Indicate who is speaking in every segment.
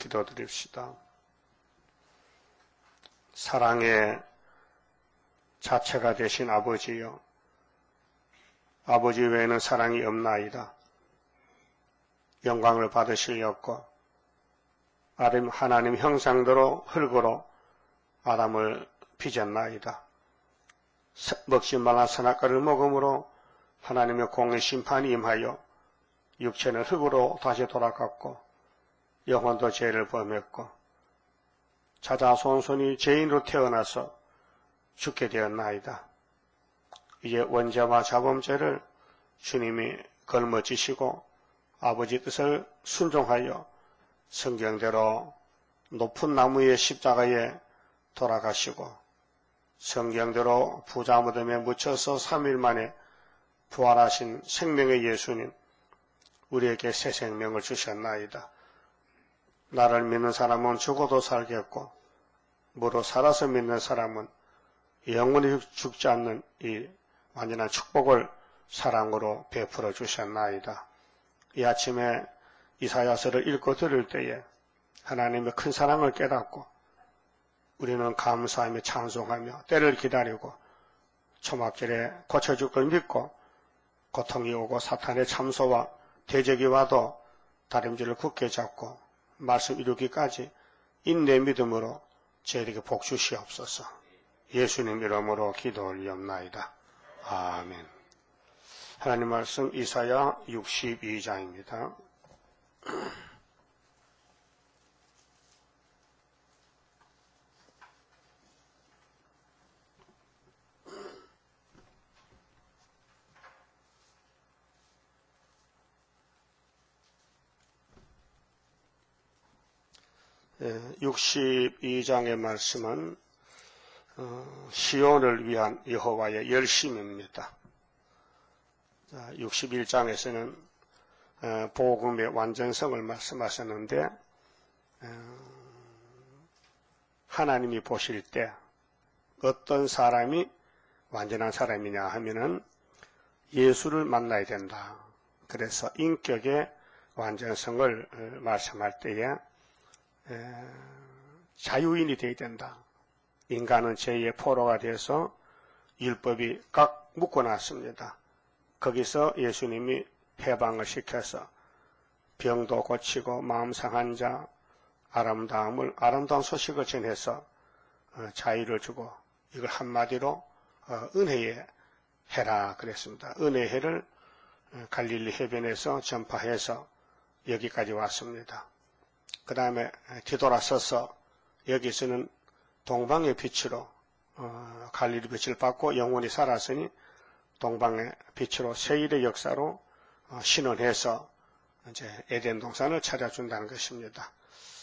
Speaker 1: 기도드립시다. 사랑의 자체가 되신 아버지여, 아버지 외에는 사랑이 없나이다. 영광을 받으시려고 하나님 형상대로 흙으로 아담을 빚었나이다. 먹지 말라 선악과를 먹음으로 하나님의 공의 심판이 임하여 육체는 흙으로 다시 돌아갔고 영혼도 죄를 범했고 자자손손이 죄인으로 태어나서 죽게 되었나이다. 이제 원죄와 자범죄를 주님이 걸머지시고 아버지 뜻을 순종하여 성경대로 높은 나무의 십자가에 돌아가시고 성경대로 부자 무덤에 묻혀서 3일 만에 부활하신 생명의 예수님, 우리에게 새 생명을 주셨나이다. 나를 믿는 사람은 죽어도 살겠고 무로 살아서 믿는 사람은 영원히 죽지 않는 이 완전한 축복을 사랑으로 베풀어 주셨나이다. 이 아침에 이사야서를 읽고 들을 때에 하나님의 큰 사랑을 깨닫고 우리는 감사하며 찬송하며 때를 기다리고 초막절에 고쳐줄 걸 믿고 고통이 오고 사탄의 참소와 대적이 와도 다림질을 굳게 잡고 말씀 이루기까지 인내 믿음으로 저에게 복 주시옵소서. 예수님 이름으로 기도 올리옵나이다. 아멘. 하나님 말씀 이사야 62장입니다. 네, 62장의 말씀은 시온을 위한 여호와의 열심입니다. 61장에서는 복음의 완전성을 말씀하셨는데 하나님이 보실 때 어떤 사람이 완전한 사람이냐 하면은 예수를 만나야 된다. 그래서 인격의 완전성을 말씀할 때에 자유인이 되어야 된다. 인간은 죄의 포로가 되어서 율법이 꽉 묶어놨습니다. 거기서 예수님이 해방을 시켜서 병도 고치고 마음 상한 자 아름다운 소식을 전해서 자유를 주고 이걸 한마디로 은혜의 해라 그랬습니다. 은혜의 해를 갈릴리 해변에서 전파해서 여기까지 왔습니다. 그 다음에 뒤돌아서서 여기서는 동방의 빛으로 갈릴리 빛을 받고 영원히 살았으니 동방의 빛으로 세일의 역사로 신원해서 이제 에덴 동산을 찾아준다는 것입니다.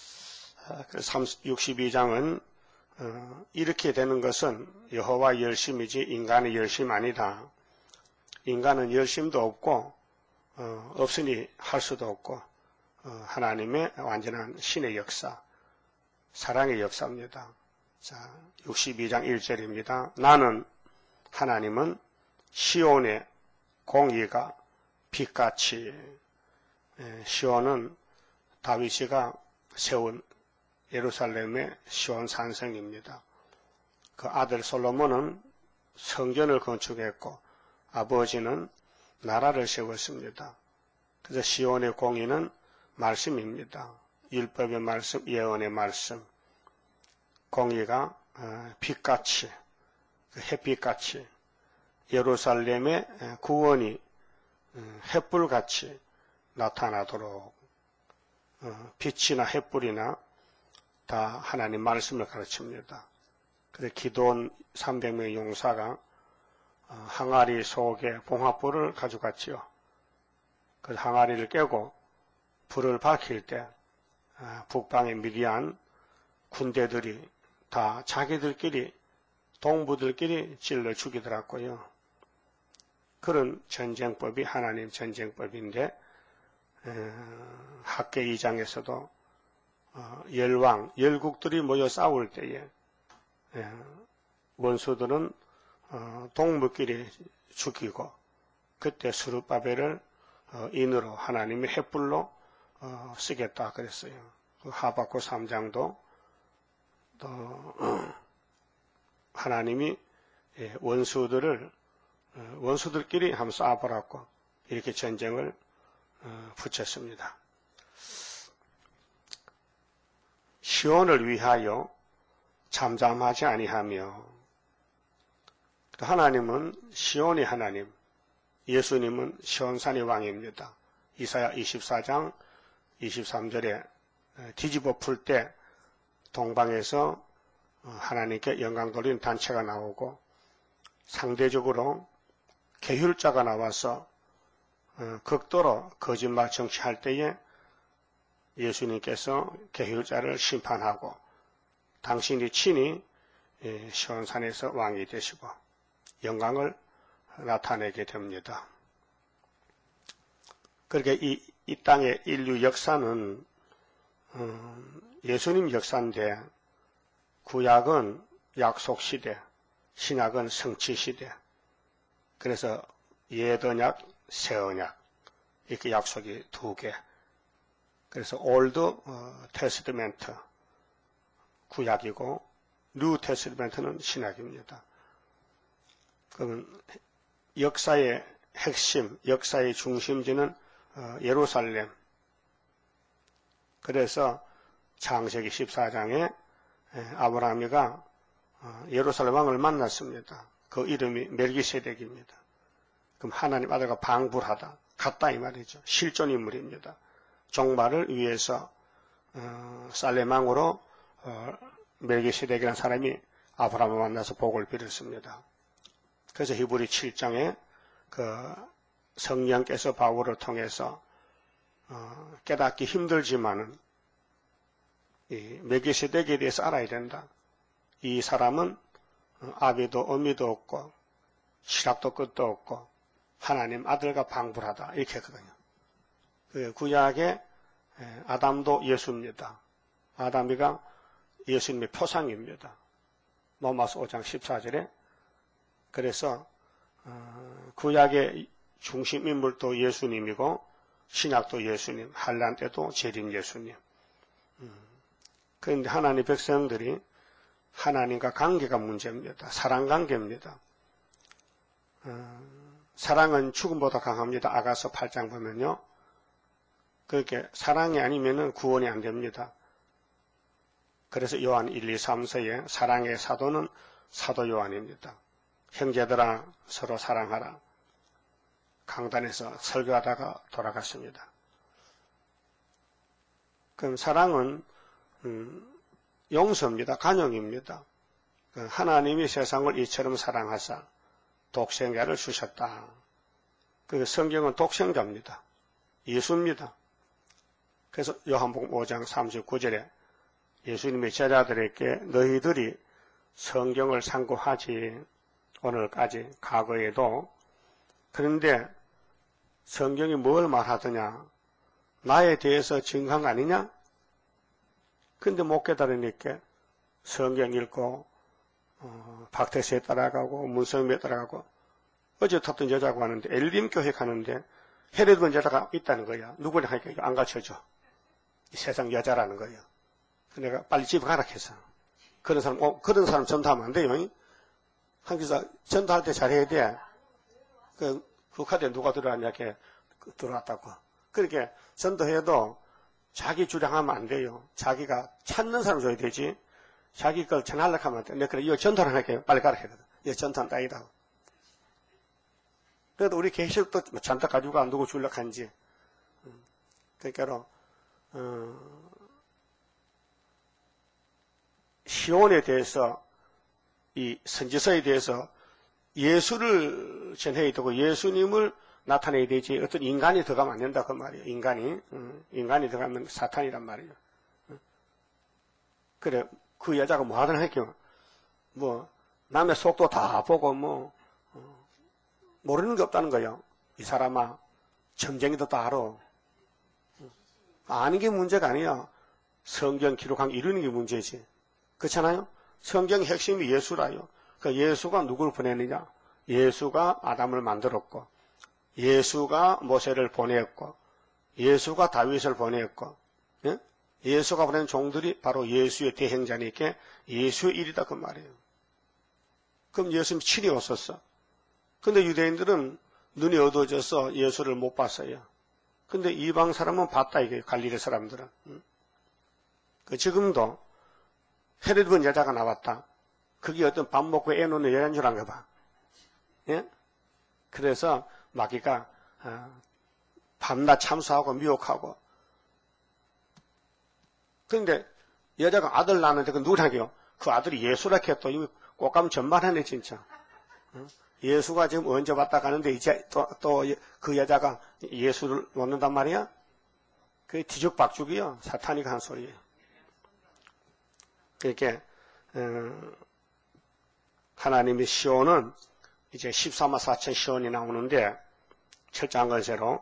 Speaker 1: 62장은 이렇게 되는 것은 여호와의 열심이지 인간의 열심 아니다. 인간은 열심도 없고 없으니 할 수도 없고 하나님의 완전한 신의 역사, 사랑의 역사입니다. 자, 62장 1절입니다. 나는 하나님은 시온의 공의가 빛같이, 시온은 다윗이가 세운 예루살렘의 시온 산성입니다. 그 아들 솔로몬은 성전을 건축했고 아버지는 나라를 세웠습니다. 그래서 시온의 공의는 말씀입니다. 율법의 말씀, 예언의 말씀. 공의가 빛같이, 햇빛같이 예루살렘의 구원이 햇불같이 나타나도록 빛이나 햇불이나 다 하나님 말씀을 가르칩니다. 그래서 기도원 300명의 용사가 항아리 속에 봉화불을 가져갔지요. 그 항아리를 깨고 불을 밝힐 때 북방의 미디안 군대들이 다 자기들끼리 동부들끼리 찔러 죽이더라고요. 그런 전쟁법이 하나님 전쟁법인데 학계 2장에서도 열왕, 열국들이 모여 싸울 때에 원수들은 동물끼리 죽이고 그때 스룹바벨을 인으로 하나님의 횃불로 쓰겠다 그랬어요. 그 하박국 3장도 또 하나님이 원수들끼리 한번 쏴보라고 이렇게 전쟁을 붙였습니다. 시온을 위하여 잠잠하지 아니하며, 하나님은 시온의 하나님, 예수님은 시온산의 왕입니다. 이사야 24장 23절에 뒤집어 풀 때 동방에서 하나님께 영광 돌리는 단체가 나오고 상대적으로 계율자가 나와서 극도로 거짓말 정치할 때에 예수님께서 계율자를 심판하고 당신이 친히 시온산에서 왕이 되시고 영광을 나타내게 됩니다. 그렇게 이 땅의 인류 역사는 예수님 역사인데, 구약은 약속시대, 신약은 성취시대. 그래서 옛언약, 새언약 이렇게 약속이 두 개. 그래서 올드 테스트멘트 구약이고 뉴 테스트멘트는 신약입니다. 그러면 역사의 핵심, 역사의 중심지는 예루살렘. 그래서 창세기 14장에 아브라함이가 예루살렘 왕을 만났습니다. 그 이름이 멜기세덱입니다. 그럼 하나님 아들과 방불하다, 같다 이 말이죠. 실존 인물입니다. 종말을 위해서 살렘 왕으로 멜기세덱이라는 사람이 아브라함을 만나서 복을 빌었습니다. 그래서 히브리 7장에 그 성령께서 바울을 통해서 깨닫기 힘들지만은 이 멜기세덱에 대해서 알아야 된다. 이 사람은 아비도 어미도 없고 시락도 끝도 없고 하나님 아들과 방불하다 이렇게 했거든요. 그 구약의 아담도 예수입니다. 아담이가 예수님의 표상입니다. 로마서 5장 14절에 그래서 구약의 중심 인물도 예수님이고 신약도 예수님, 한란 때도 재림 예수님. 그런데 하나님 백성들이 하나님과 관계가 문제입니다. 사랑 관계입니다. 사랑은 죽음보다 강합니다. 아가서 8장 보면요. 그렇게 사랑이 아니면은 구원이 안 됩니다. 그래서 요한 1, 2, 3서에 사랑의 사도는 사도 요한입니다. 형제들아 서로 사랑하라. 강단에서 설교하다가 돌아갔습니다. 그럼 사랑은 용서입니다. 간용입니다. 하나님이 세상을 이처럼 사랑하사 독생자를 주셨다. 그 성경은 독생자입니다. 예수입니다. 그래서 요한복음 5장 39절에 예수님의 제자들에게 너희들이 성경을 상고하지 오늘까지 과거에도 그런데 성경이 뭘 말하더냐? 나에 대해서 증거한 거 아니냐? 근데 못 깨달으니까 성경 읽고 박태수에 따라가고 문성미에 따라가고 어제 탔던 여자고 하는데 엘림 교회 가는데 헤레드본 여자가 있다는 거야. 누구냐 하니까 안 가르쳐줘. 이 세상 여자라는 거예요. 내가 빨리 집에 가라 해서 그런 사람 전도하면 안 돼요. 한기사 전도할 때 잘해야 돼. 그 카드에 누가 들어왔냐 이렇게 들어왔다고. 그렇게 전도해도 자기 주량하면 안 돼요. 자기가 찾는 사람 줘야 되지. 자기 걸 전하려고 하면 안 돼. 내가 그래 이거 전도를 할게요. 빨리 가라 해거든. 이거 전도한 따이다. 그래도 우리 계시록도 잔뜩 가지고 안 두고 주려고 한지. 그러니까 시온에 대해서 이 선지서에 대해서 예수를 전해야 되고 예수님을 나타내야 되지 어떤 인간이 들어가면 안 된다 그 말이에요. 인간이 들어가면 사탄이란 말이에요. 그래 그 여자가 뭐 하든 할게요. 뭐 남의 속도 다 보고 뭐 모르는 게 없다는 거예요. 이 사람아 점쟁이도 다 알아. 아는 게 문제가 아니야. 성경 기록한 이루는 게 문제지. 그렇잖아요? 성경 핵심이 예수라요. 그 예수가 누구를 보냈느냐? 예수가 아담을 만들었고, 예수가 모세를 보냈고, 예수가 다윗을 보냈고, 예? 예수가 보낸 종들이 바로 예수의 대행자니까 예수의 일이다 그 말이에요. 그럼 예수님 친히 오셨어. 근데 유대인들은 눈이 어두워져서 예수를 못 봤어요. 근데 이방 사람은 봤다 이게 갈릴리 사람들은. 지금도 헤롯 본 여자가 나왔다. 그게 어떤 밥 먹고 애 놓는 여자인 줄 안가 봐. 예? 그래서 마귀가 밤낮 참수하고 미혹하고. 그런데 여자가 아들 낳는데 그 누구라고요? 그 아들이 예수라 했또 이거 꽃감 전말하네 진짜. 예수가 지금 언제 왔다 가는데 이제 또 그 여자가 예수를 놓는단 말이야? 그게 뒤죽박죽이요. 사탄이가 한 소리예요. 그렇게 하나님의 시온은 이제 14만 4천 시온이 나오는데 철저한 것으로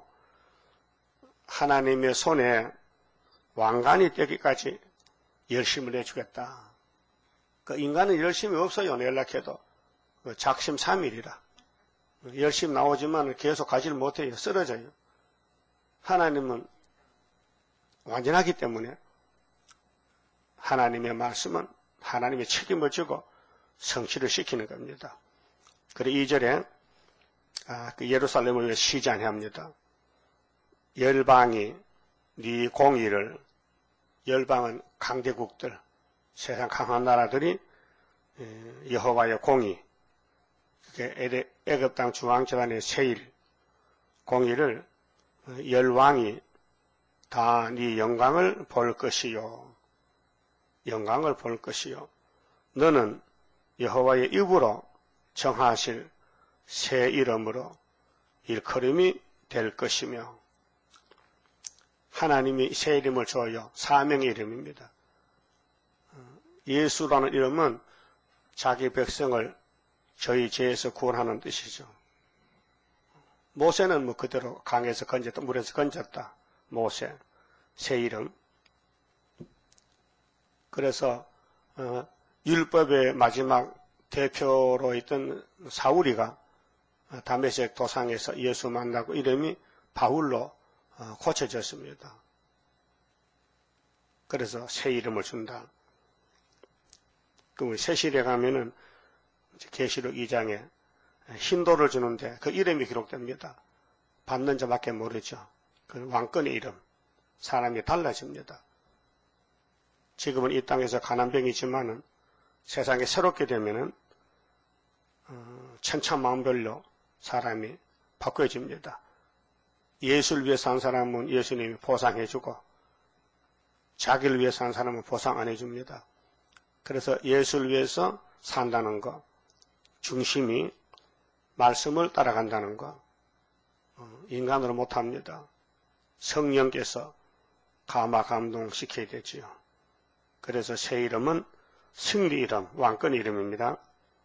Speaker 1: 하나님의 손에 왕관이 되기까지 열심을 내주겠다. 그 인간은 열심이 없어요. 연락해도. 작심삼일이라. 열심히 나오지만 계속 가지를 못해요. 쓰러져요. 하나님은 완전하기 때문에 하나님의 말씀은 하나님의 책임을 지고 성취를 시키는 겁니다. 그리고 2절에 그 예루살렘을 위해 시전합니다. 열방이 네 공의를, 열방은 강대국들, 세상 강한 나라들이 여호와의 공의, 애굽 땅 중앙재단의 세일, 공의를 열왕이 다 네 영광을 볼 것이요. 영광을 볼 것이요. 너는 여호와의 입으로 정하실 새 이름으로 일컬음이 될 것이며, 하나님이 새 이름을 줘요. 사명의 이름입니다. 예수라는 이름은 자기 백성을 저희 죄에서 구원하는 뜻이죠. 모세는 뭐 그대로 강에서 건졌다, 물에서 건졌다. 모세, 새 이름. 그래서 율법의 마지막 대표로 있던 사울이가 다메섹 도상에서 예수 만나고 이름이 바울로 고쳐졌습니다. 그래서 새 이름을 준다. 그 세실에 가면은 계시록 2장에 힌도를 주는데 그 이름이 기록됩니다. 받는 자밖에 모르죠. 그 왕권의 이름. 사람이 달라집니다. 지금은 이 땅에서 가난병이지만은 세상에 새롭게 되면은 천차만별로 사람이 바꿔집니다. 예수를 위해 산 사람은 예수님이 보상해주고 자기를 위해 산 사람은 보상 안 해줍니다. 그래서 예수를 위해서 산다는 것, 중심이 말씀을 따라간다는 것, 인간으로 못합니다. 성령께서 감화감동시켜야 되지요. 그래서 새 이름은 승리 이름, 왕권 이름입니다.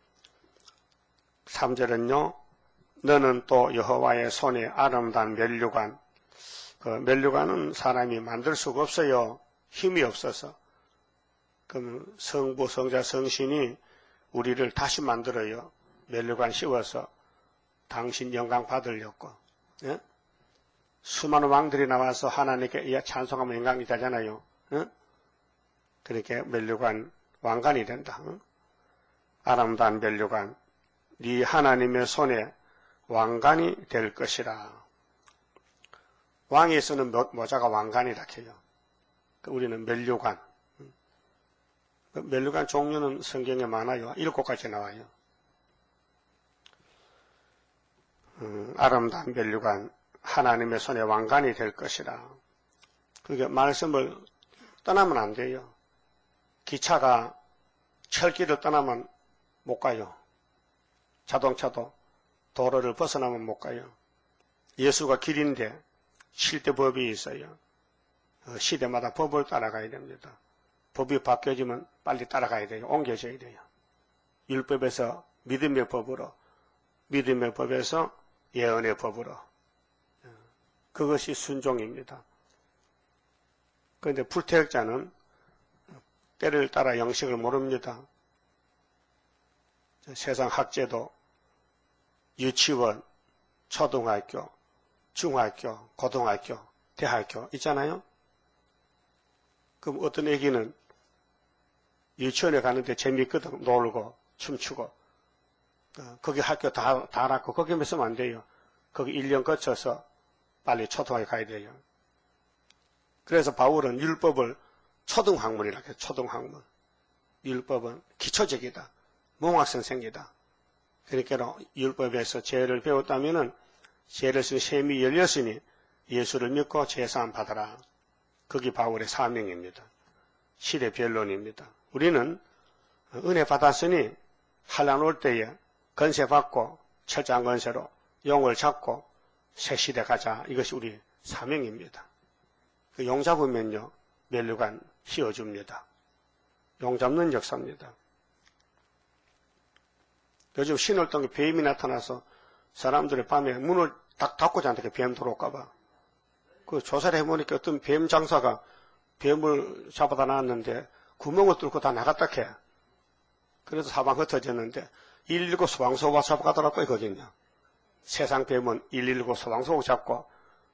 Speaker 1: 3절은요, 너는 또 여호와의 손에 아름다운 면류관, 그 면류관은 사람이 만들 수가 없어요. 힘이 없어서. 그럼 성부, 성자, 성신이 우리를 다시 만들어요. 면류관 씌워서 당신 영광 받으려고. 예? 수많은 왕들이 나와서 하나님께 찬송하면 영광이 되잖아요. 예? 그렇게 면류관 왕관이 된다. 아름다운 면류관, 네 하나님의 손에 왕관이 될 것이라. 왕이 쓰는 모자가 왕관이라 해요. 우리는 면류관. 면류관 종류는 성경에 많아요. 7가지 나와요. 아름다운 면류관, 하나님의 손에 왕관이 될 것이라. 그게 말씀을 떠나면 안 돼요. 기차가 철길을 떠나면 못 가요. 자동차도 도로를 벗어나면 못 가요. 예수가 길인데 쉴 때 법이 있어요. 시대마다 법을 따라가야 됩니다. 법이 바뀌어지면 빨리 따라가야 돼요. 옮겨져야 돼요. 율법에서 믿음의 법으로, 믿음의 법에서 예언의 법으로. 그것이 순종입니다. 그런데 불태역자는 때를 따라 영식을 모릅니다. 세상 학제도 유치원, 초등학교, 중학교, 고등학교, 대학교 있잖아요. 그럼 어떤 애기는 유치원에 가는데 재미있거든. 놀고 춤추고 거기 학교 다 알았고 거기만 있으면 안 돼요. 거기 1년 거쳐서 빨리 초등학교 가야 돼요. 그래서 바울은 율법을 초등학문이라고 해요. 초등학문. 율법은 기초적이다. 몽학선생이다. 그러니까 율법에서 죄를 배웠다면은 죄를 쓴 셈이 열렸으니 예수를 믿고 죄사함 받아라. 그게 바울의 사명입니다. 시대 변론입니다. 우리는 은혜 받았으니 환난 올 때에 건세 받고 철저한 건세로 용을 잡고 새 시대 가자. 이것이 우리 사명입니다. 그 용 잡으면요 면류관 씌워줍니다. 용 잡는 역사입니다. 요즘 신월동에 뱀이 나타나서 사람들이 밤에 문을 딱 닫고 자는데 뱀 들어올까봐 그 조사를 해보니까 어떤 뱀 장사가 뱀을 잡아다 놨는데 구멍을 뚫고 다 나갔다 캐. 그래서 사방 흩어졌는데 119 소방서가 잡아가더라고요. 거긴요. 세상 뱀은 119 소방서가 잡고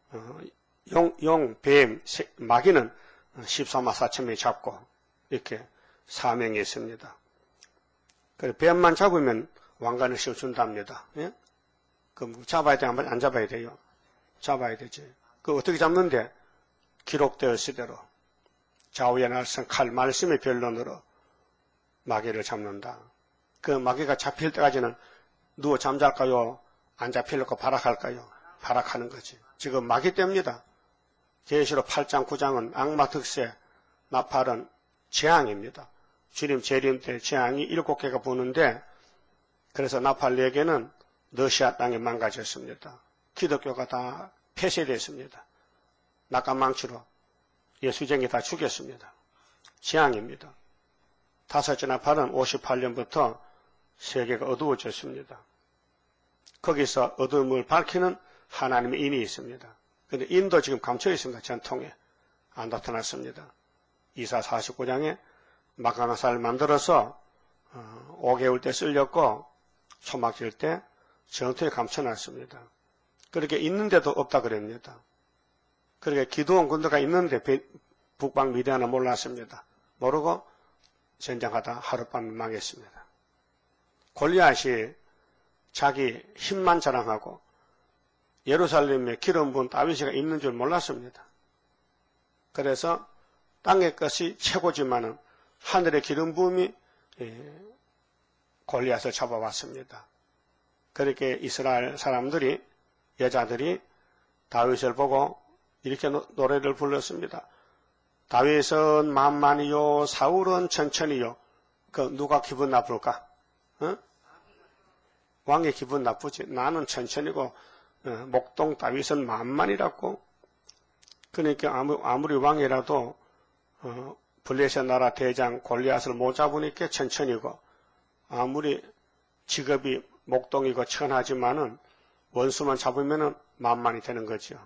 Speaker 1: 뱀, 마귀는 14만 4천 명이 잡고 이렇게 사명이 있습니다. 그래 뱀만 잡으면 왕관을 씌워준답니다. 예? 그럼 잡아야 돼? 안 잡아야 돼요? 잡아야 되지. 그 어떻게 잡는데? 기록되었을 대로 좌우의 날선 칼 말씀의 변론으로 마귀를 잡는다. 그 마귀가 잡힐 때까지는 누워 잠잘까요? 안 잡히려고 발악할까요? 발악하는 거지. 지금 마귀 때입니다. 계시록 8장 9장은 악마 득세, 나팔은 재앙입니다. 주님 재림 때 재앙이 7개가 부는데 그래서 나팔 4개는 러시아 땅에 망가졌습니다. 기독교가 다 폐쇄됐습니다. 낙관망치로 예수쟁이 다 죽였습니다. 재앙입니다. 5째 나팔은 58년부터 세계가 어두워졌습니다. 거기서 어둠을 밝히는 하나님의 인이 있습니다. 그런데 인도 지금 감춰 있습니다. 전통에 안 나타났습니다. 이사 49장에 마가나사를 만들어서 5개월 때 쓸렸고 초막질 때 전투에 감춰놨습니다. 그렇게 있는데도 없다 그럽니다. 그렇게 기도원 군대가 있는데 북방 미디어는 몰랐습니다. 모르고 전쟁하다 하룻밤 망했습니다. 골리앗이 자기 힘만 자랑하고 예루살렘에 기름 부은 다윗이가 있는 줄 몰랐습니다. 그래서 땅의 것이 최고지만은 하늘의 기름 부음이 골리앗을 잡아왔습니다. 그렇게 이스라엘 사람들이 여자들이 다윗을 보고 이렇게 노래를 불렀습니다. 다윗은 만만히요 사울은 천천히요. 그 누가 기분 나쁠까? 어? 왕의 기분 나쁘지. 나는 천천히고 목동 다윗은 만만이라고. 그러니까 아무리 왕이라도 블레셋 나라 대장 골리앗을 못 잡으니까 천천히고 아무리 직업이 목동이고 천하지만은 원수만 잡으면은 만만이 되는 거죠.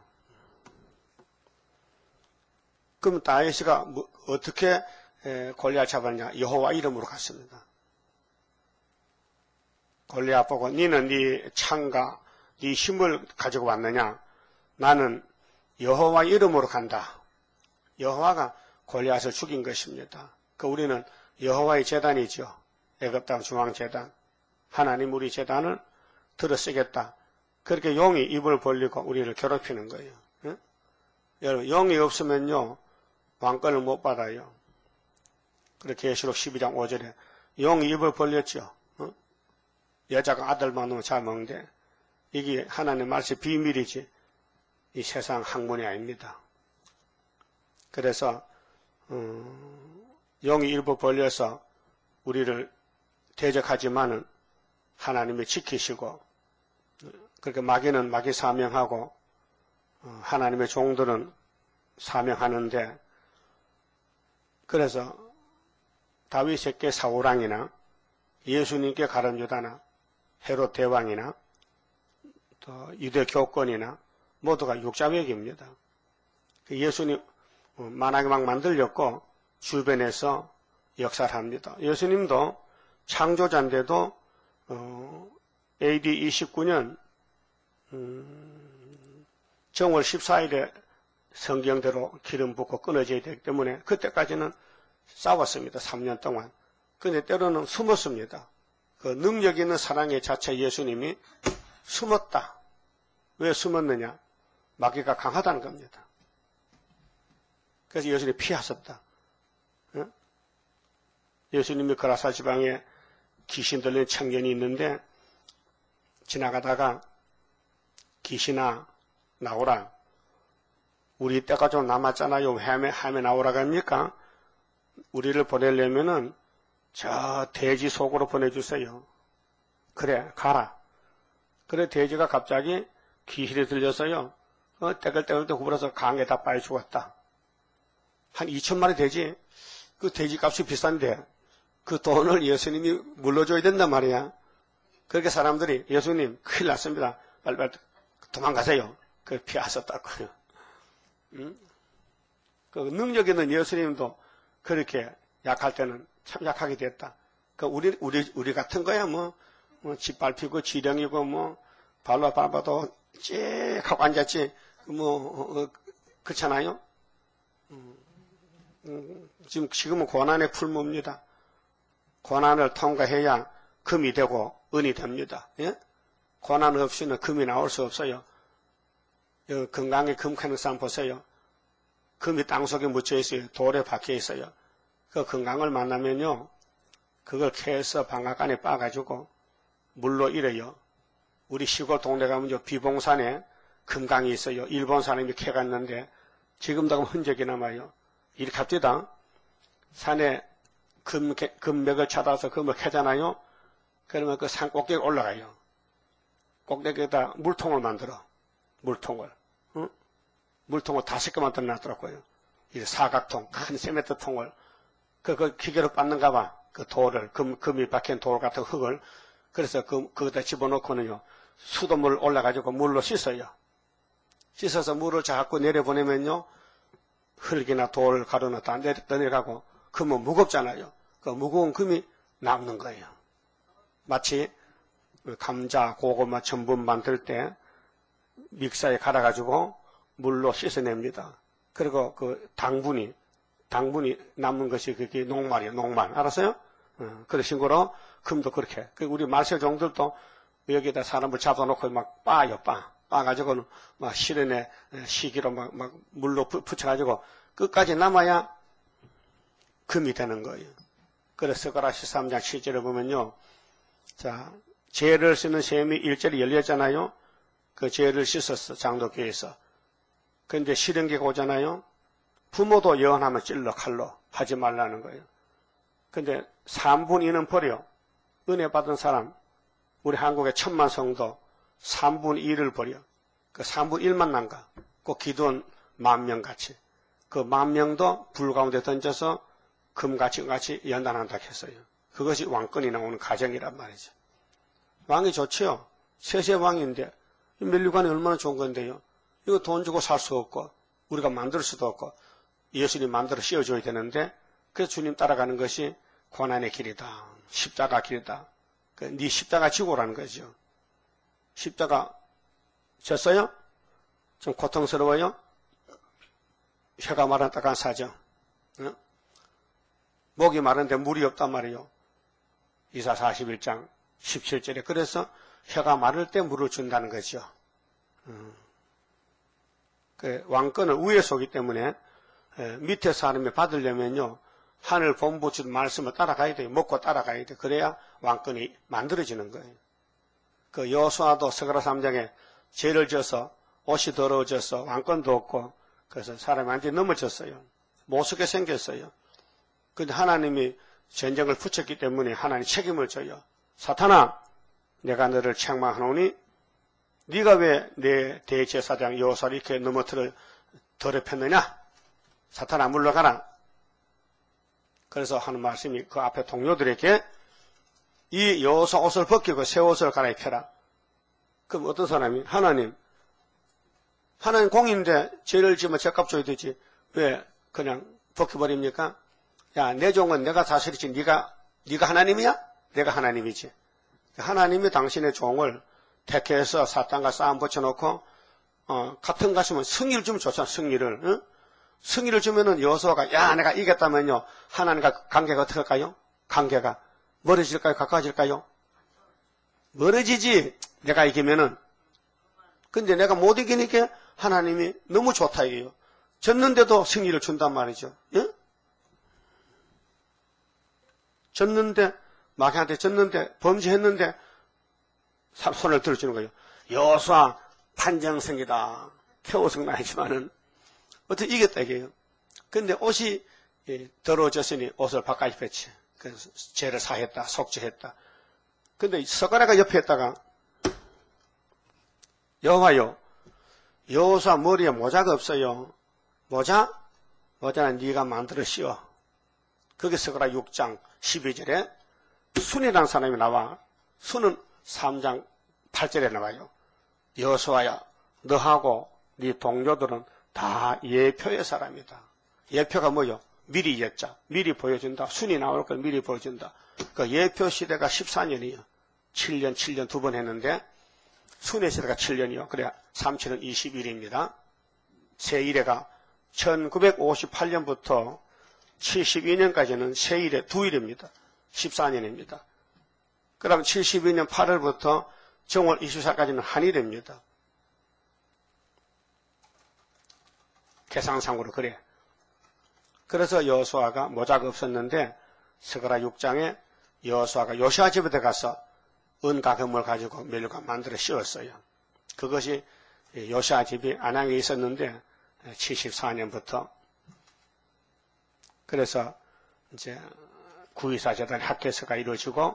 Speaker 1: 그럼 다윗이가 어떻게 골리앗 잡았냐? 여호와 이름으로 갔습니다. 골리앗 보고 니는 네 창과 네 힘을 가지고 왔느냐? 나는 여호와 이름으로 간다. 여호와가 골리앗을 죽인 것입니다. 그 우리는 여호와의 제단이죠. 애굽 땅 중앙제단. 하나님 우리 제단을 들어쓰겠다. 그렇게 용이 입을 벌리고 우리를 괴롭히는 거예요. 응? 여러분 용이 없으면요 왕권을 못 받아요. 그렇게 계시록 12장 5절에 용이 입을 벌렸죠. 응? 여자가 아들만 놓으면 잘 먹는데 이게 하나님 말씀 비밀이지 이 세상 학문이 아닙니다. 그래서 용이 일부 벌려서 우리를 대적하지만은 하나님이 지키시고 그렇게 마귀는 마귀 사명하고 하나님의 종들은 사명하는데 그래서 다윗에게 사울왕이나 예수님께 가룟유다나 헤롯 대왕이나 또 유대 교권이나 모두가 육자백입니다. 예수님 만하게 막 만들렸고 주변에서 역사를 합니다. 예수님도 창조자인데도 AD 29년 정월 14일에 성경대로 기름 붓고 끊어져야 되기 때문에 그때까지는 싸웠습니다. 3년 동안. 근데 때로는 숨었습니다. 그 능력 있는 사랑의 자체 예수님이 숨었다. 왜 숨었느냐? 마귀가 강하다는 겁니다. 그래서 예수님이 피하셨다. 예수님이 거라사 지방에 귀신 들린 청년이 있는데 지나가다가 귀신아 나오라. 우리 때가 좀 남았잖아요. 헤매 나오라고 합니까? 우리를 보내려면은 저 돼지 속으로 보내주세요. 그래 가라. 그래 돼지가 갑자기 귀신이 들려서요. 떼글떼글 구부러서 강에다 빠져 죽었다. 한 2,000마리 돼지. 그 돼지 값이 비싼데 그 돈을 예수님이 물러줘야 된단 말이야. 그렇게 사람들이 예수님 큰일 났습니다. 빨리빨리 도망가세요. 그 피하셨다고요. 그 능력 있는 예수님도 그렇게 약할 때는 참 약하게 됐다. 그 우리 같은 거야 뭐 짓밟히고 지령이고 발로 밟아도 จี้하고 앉았지 그렇잖아요. 지금은 고난의 풀무입니다. 고난을 통과해야 금이 되고 은이 됩니다. 예? 고난 없이는 금이 나올 수 없어요. 건강에 금 캐는 사람 보세요. 금이 땅속에 묻혀 있어요. 돌에 박혀 있어요. 그 건강을 만나면요. 그걸 캐서 방앗간에 빠가지고 물로 일어요. 우리 시골 동네 가면 비봉산에 금강이 있어요. 일본 사람이 캐갔는데 지금도 가면 흔적이 남아요. 이렇게 합디다. 산에 금맥을 찾아서 금을 캐잖아요. 그러면 그 산 꼭대기에 올라가요. 꼭대기에다 물통을 만들어. 물통을. 응? 물통을 5개 만들어 놨더라고요. 이 사각통, 큰 3m 통을. 그 기계로 빻는가 봐. 그 돌을, 금이 박힌 돌 같은 흙을. 그래서 거기다 집어넣고는요. 수돗물 올라가지고 물로 씻어요. 씻어서 물을 자꾸 내려보내면요. 흙이나 돌 가루나 다 내려가고 금은 무겁잖아요. 그 무거운 금이 남는 거예요. 마치 감자, 고구마, 전분 만들 때 믹서에 갈아가지고 물로 씻어냅니다. 그리고 그 당분이 남는 것이 그게 녹말이에요. 녹말. 알았어요? 그러신 거로 금도 그렇게. 우리 말세 종들도 여기다 사람을 잡아놓고 막 빠요, 빠가지고는 막 실은에 시기로 막 물로 붙여가지고 끝까지 남아야 금이 되는 거예요. 그래서 스가랴 13장 7절에 보면요. 자, 죄를 씻는 셈이 1절이 열렸잖아요. 그 죄를 씻었어, 장독교에서. 그런데 실행계가 오잖아요. 부모도 예언하면 찔러 칼로 하지 말라는 거예요. 근데 3분 2는 버려. 은혜 받은 사람, 우리 한국의 1000만 성도 3분 2를 버려. 그 3분 1만 남가. 그 기도원 10,000명 같이. 그 10,000명도 불 가운데 던져서 금같이 연단한다 했어요. 그것이 왕권이 나오는 가정이란 말이죠. 왕이 좋지요. 세세 왕인데 면류관이 얼마나 좋은 건데요. 이거 돈 주고 살 수 없고 우리가 만들 수도 없고 예수님 만들어 씌워줘야 되는데 그래서 주님 따라가는 것이 고난의 길이다. 십자가 길이다. 네 십자가 지고 오라는 거죠. 십자가 졌어요? 좀 고통스러워요? 혀가 마르다간 사죠. 응? 목이 마른데 물이 없단 말이에요. 이사 41장 17절에 그래서 혀가 마를 때 물을 준다는 거죠. 그 왕권은 위에서 오기 때문에 밑에 사람이 받으려면요. 하늘 본부 준 말씀을 따라가야 돼요. 먹고 따라가야 돼요. 그래야 왕권이 만들어지는 거예요. 그 여호수아도 스가랴 3장에 죄를 져서 옷이 더러워져서 왕권도 없고 그래서 사람한테 넘어졌어요. 못쓰게 생겼어요. 그런데 하나님이 전쟁을 붙였기 때문에 하나님 책임을 져요. 사탄아, 내가 너를 책망하노니 네가 왜 내 대제사장 여호수아를 이렇게 넘어뜨려 더럽혔느냐? 사탄아 물러가라. 그래서 하는 말씀이 그 앞에 동료들에게 이 여호수아 옷을 벗기고 새 옷을 갈아입혀라. 그럼 어떤 사람이 하나님 공인데 죄를 지으면 죄값 줘야 되지 왜 그냥 벗겨버립니까? 야, 내 종은 내가 다스리지 네가 하나님이야? 내가 하나님이지. 하나님이 당신의 종을 택해서 사탄과 싸움 붙여놓고 같은 가시면 승리를 주면 좋잖아, 승리를. 응? 승리를 주면은 여호수아가, 야, 내가 이겼다면요. 하나님과 관계가 어떻게 할까요? 관계가 멀어질까요? 가까워질까요? 멀어지지. 내가 이기면은. 근데 내가 못 이기니까 하나님이 너무 좋다 이게요. 졌는데도 승리를 준단 말이죠. 예? 졌는데, 마귀한테 졌는데, 범죄했는데, 손을 들어주는 거예요. 여호수아 판정승이다. 태호승은 아니지만은, 어떻게 이겼다 이게요. 근데 옷이 더러워졌으니 옷을 바깥에 뺐지. 그래서 죄를 사했다, 속죄했다. 근데 서가라가 옆에 있다가, 여호와요, 여호수아 머리에 모자가 없어요. 모자는 네가 만들어 씌워. 거기 서가라 6장 12절에 순이라는 사람이 나와. 순은 3장 8절에 나와요. 여호수아야, 너하고 네 동료들은 다 예표의 사람이다. 예표가 뭐요? 미리 예자. 미리 보여준다. 순이 나올 걸 미리 보여준다. 그 예표 시대가 14년이요. 7년 두 번 했는데 순의 시대가 7년이요. 그래 3,7은 21입니다. 세일해가 1958년부터 72년까지는 세일에 2일입니다. 14년입니다. 그 다음 72년 8월부터 정월 24일까지는 한일입니다. 계산상으로 그래. 그래서 여호수아가 모자가 없었는데 스가랴 6장에 여호수아가 요시아 집에 가서 은과 금을 가지고 멜류관 만들어 씌웠어요. 그것이 요시아 집이 안양에 있었는데 74년부터 그래서 이제 구이사 재단 학계서가 이루어지고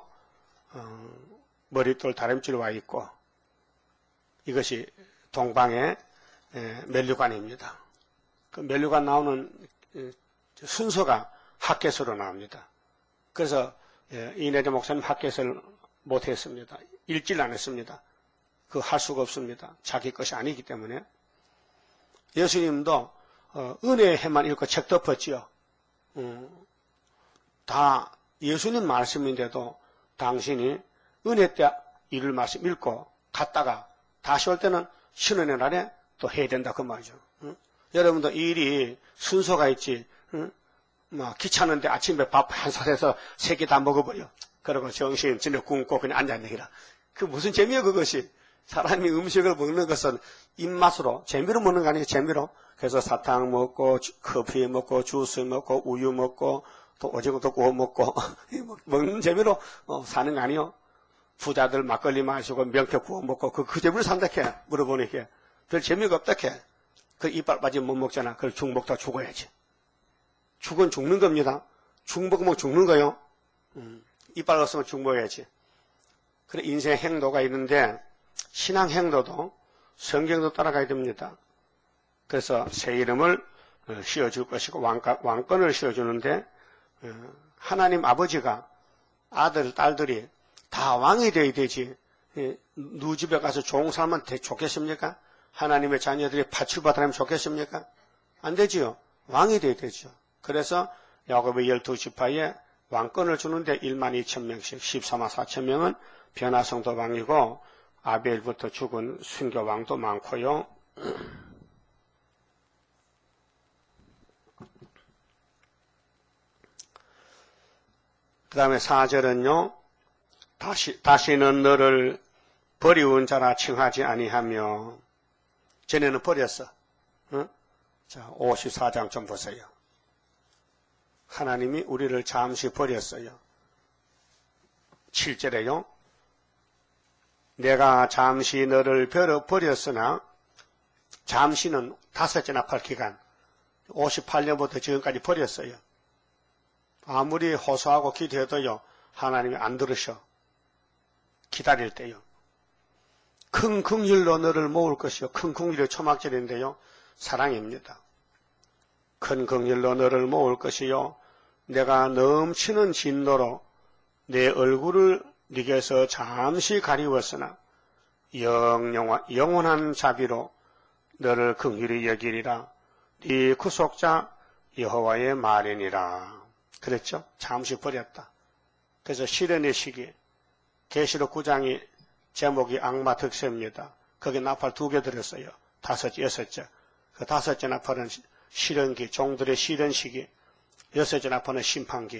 Speaker 1: 머릿돌 다림질이 와 있고 이것이 동방의 멜류관입니다. 그 멜류관 나오는 순서가 학계서로 나옵니다. 그래서 이내대 목사님 학계서를 못했습니다. 읽질 않았습니다. 그거 할 수가 없습니다. 자기 것이 아니기 때문에. 예수님도 은혜의 해만 읽고 책 덮었지요. 다 예수님 말씀인데도 당신이 은혜 때 이룰 말씀 읽고 갔다가 다시 올 때는 신원의 날에 또 해야 된다 그 말이죠. 여러분도 이 일이 순서가 있지. 귀찮은데 아침에 밥 한 솥에서 3개 다 먹어버려. 그러고 정신 저녁 굶고 그냥 앉아있는 기라. 그 무슨 재미야 그것이. 사람이 음식을 먹는 것은 입맛으로 재미로 먹는 거 아니에요. 재미로. 그래서 사탕 먹고 커피 먹고 주스 먹고 우유 먹고 또 오징어도 구워 먹고 먹는 재미로 사는 거 아니에요. 부자들 막걸리 마시고 명태 구워 먹고 그 재미로 산다 캐 물어보니까 별 재미가 없다 캐. 그 이빨 빠지면 못 먹잖아. 그걸 죽 먹다 죽어야지. 죽은 죽는 겁니다. 죽 먹으면 죽는 거요. 이빨 없으면 죽 먹어야지. 그래 인생 행도가 있는데 신앙 행도도 성경도 따라가야 됩니다. 그래서 새 이름을 씌워줄 것이고 왕권을 씌워주는데 하나님 아버지가 아들 딸들이 다 왕이 되어야 되지. 누 집에 가서 종 살면 좋겠습니까? 하나님의 자녀들이 파출받으면 좋겠습니까? 안 되지요. 왕이 되어야 되죠. 그래서 야곱의 12지파에 왕권을 주는데 12,000명씩 14만 4천 명은 변화성도 왕이고 아벨부터 죽은 순교 왕도 많고요. 그 다음에 4절은요. 다시는 너를 버리운 자라 칭하지 아니하며 전에는 버렸어. 자, 54장 좀 보세요. 하나님이 우리를 잠시 버렸어요. 7절에요. 내가 잠시 너를 버렸으나 잠시는 5째 나팔 기간 58년부터 지금까지 버렸어요. 아무리 호소하고 기도해도요. 하나님이 안 들으셔. 기다릴 때요. 큰 긍휼로 너를 모을 것이요. 큰 긍휼이 초막절인데요. 사랑입니다. 큰 긍휼로 너를 모을 것이요. 내가 넘치는 진노로 내 얼굴을 네게서 잠시 가리웠으나 영원한 자비로 너를 긍휼히 여기리라. 네 구속자 여호와의 말이니라. 그랬죠? 잠시 버렸다. 그래서 시련의 시기 계시록 9장이 제목이 악마 득세입니다. 거기 나팔 2개 들었어요. 다섯째, 여섯째. 그 다섯째 나팔은 시련기, 종들의 시련 시기. 여섯째 나팔은 심판기.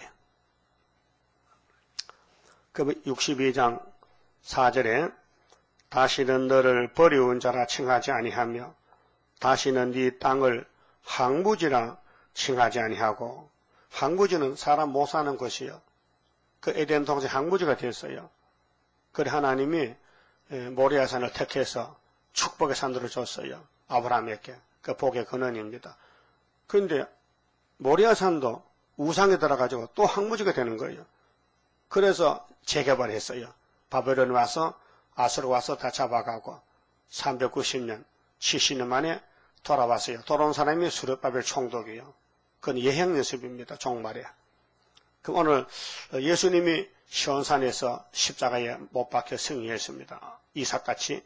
Speaker 1: 그 62장 4절에 다시는 너를 버리운 자라 칭하지 아니하며 다시는 네 땅을 항무지라 칭하지 아니하고, 항무지는 사람 못 사는 곳이요. 그 에덴 동산 항무지가 됐어요. 그래 하나님이 모리아산을 택해서 축복의 산들을 줬어요. 아브라함에게. 그 복의 근원입니다. 그런데 모리아산도 우상에 들어가지고 또 항무지가 되는 거예요. 그래서 재개발했어요. 바벨론이 와서 아수르 와서 다 잡아가고 390년, 70년 만에 돌아왔어요. 돌아온 사람이 수르바벨 총독이에요. 그건 예행 연습입니다. 종말에. 그럼 오늘 예수님이 시온산에서 십자가에 못 박혀 승리했습니다. 이삭같이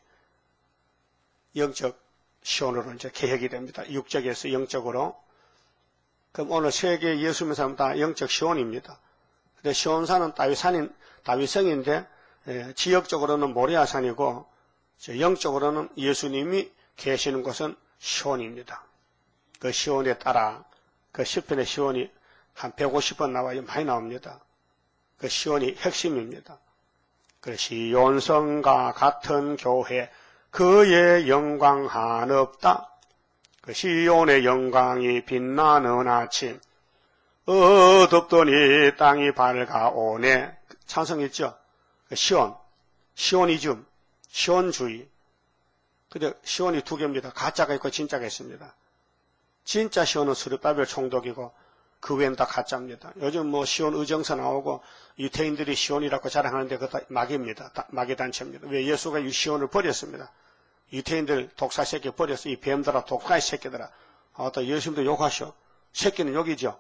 Speaker 1: 영적 시온으로 이제 개혁이 됩니다. 육적에서 영적으로. 그럼 오늘 세계 예수 믿는 사람 다 영적 시온입니다. 근데 시온산은 다윗성인데 지역적으로는 모리아산이고 영적으로는 예수님이 계시는 곳은 시온입니다. 그 시온에 따라 그 시편의 시온이 한 150번 나와요. 많이 나옵니다. 그 시온이 핵심입니다. 그 시온성과 같은 교회 그의 영광 한없다. 그 시온의 영광이 빛나는 아침 어둡더니 땅이 밝아오네. 찬성 있죠? 시온, 시온이즘, 시온주의. 근데 시온이 두 개입니다. 가짜가 있고 진짜가 있습니다. 진짜 시온은 스룹바벨 총독이고 그 외엔 다 가짜입니다. 요즘 뭐 시온 의정서 나오고 유태인들이 시온이라고 자랑하는데 그거 다 마귀입니다. 마귀 단체입니다. 왜? 예수가 이 시온을 버렸습니다. 유태인들 독사 새끼 버렸어. 이 뱀들아 독사의 새끼들아. 또 예수님도 욕하셔. 새끼는 욕이죠.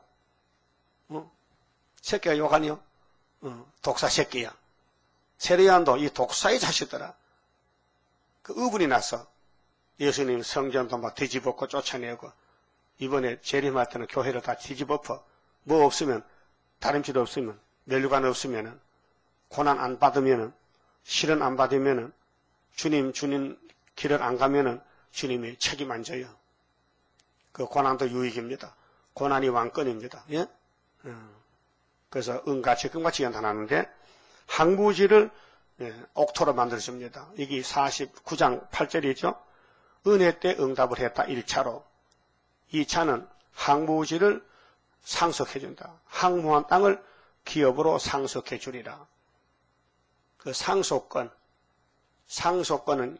Speaker 1: 새끼가 욕 아니요? 독사 새끼야. 세례요한도 이 독사의 자식들아. 그 의분이 나서 예수님 성전도 막 뒤집었고 쫓아내고 이번에 재림할 때는 교회를 다 뒤집어엎어. 뭐 없으면 다림질도 없으면 멸류관 없으면은 고난 안 받으면은 실은 안 받으면은 주님 길을 안 가면은 주님이 책임 안 져요. 그 고난도 유익입니다. 고난이 왕권입니다. 예? 그래서 은같이 금같이 연단하는데 항무지를 옥토로 만들어줍니다. 이게 49장 8절이죠. 은혜 때 응답을 했다. 1차로. 2차는 항무지를 상속해준다. 항무한 땅을 기업으로 상속해주리라. 그 상속권은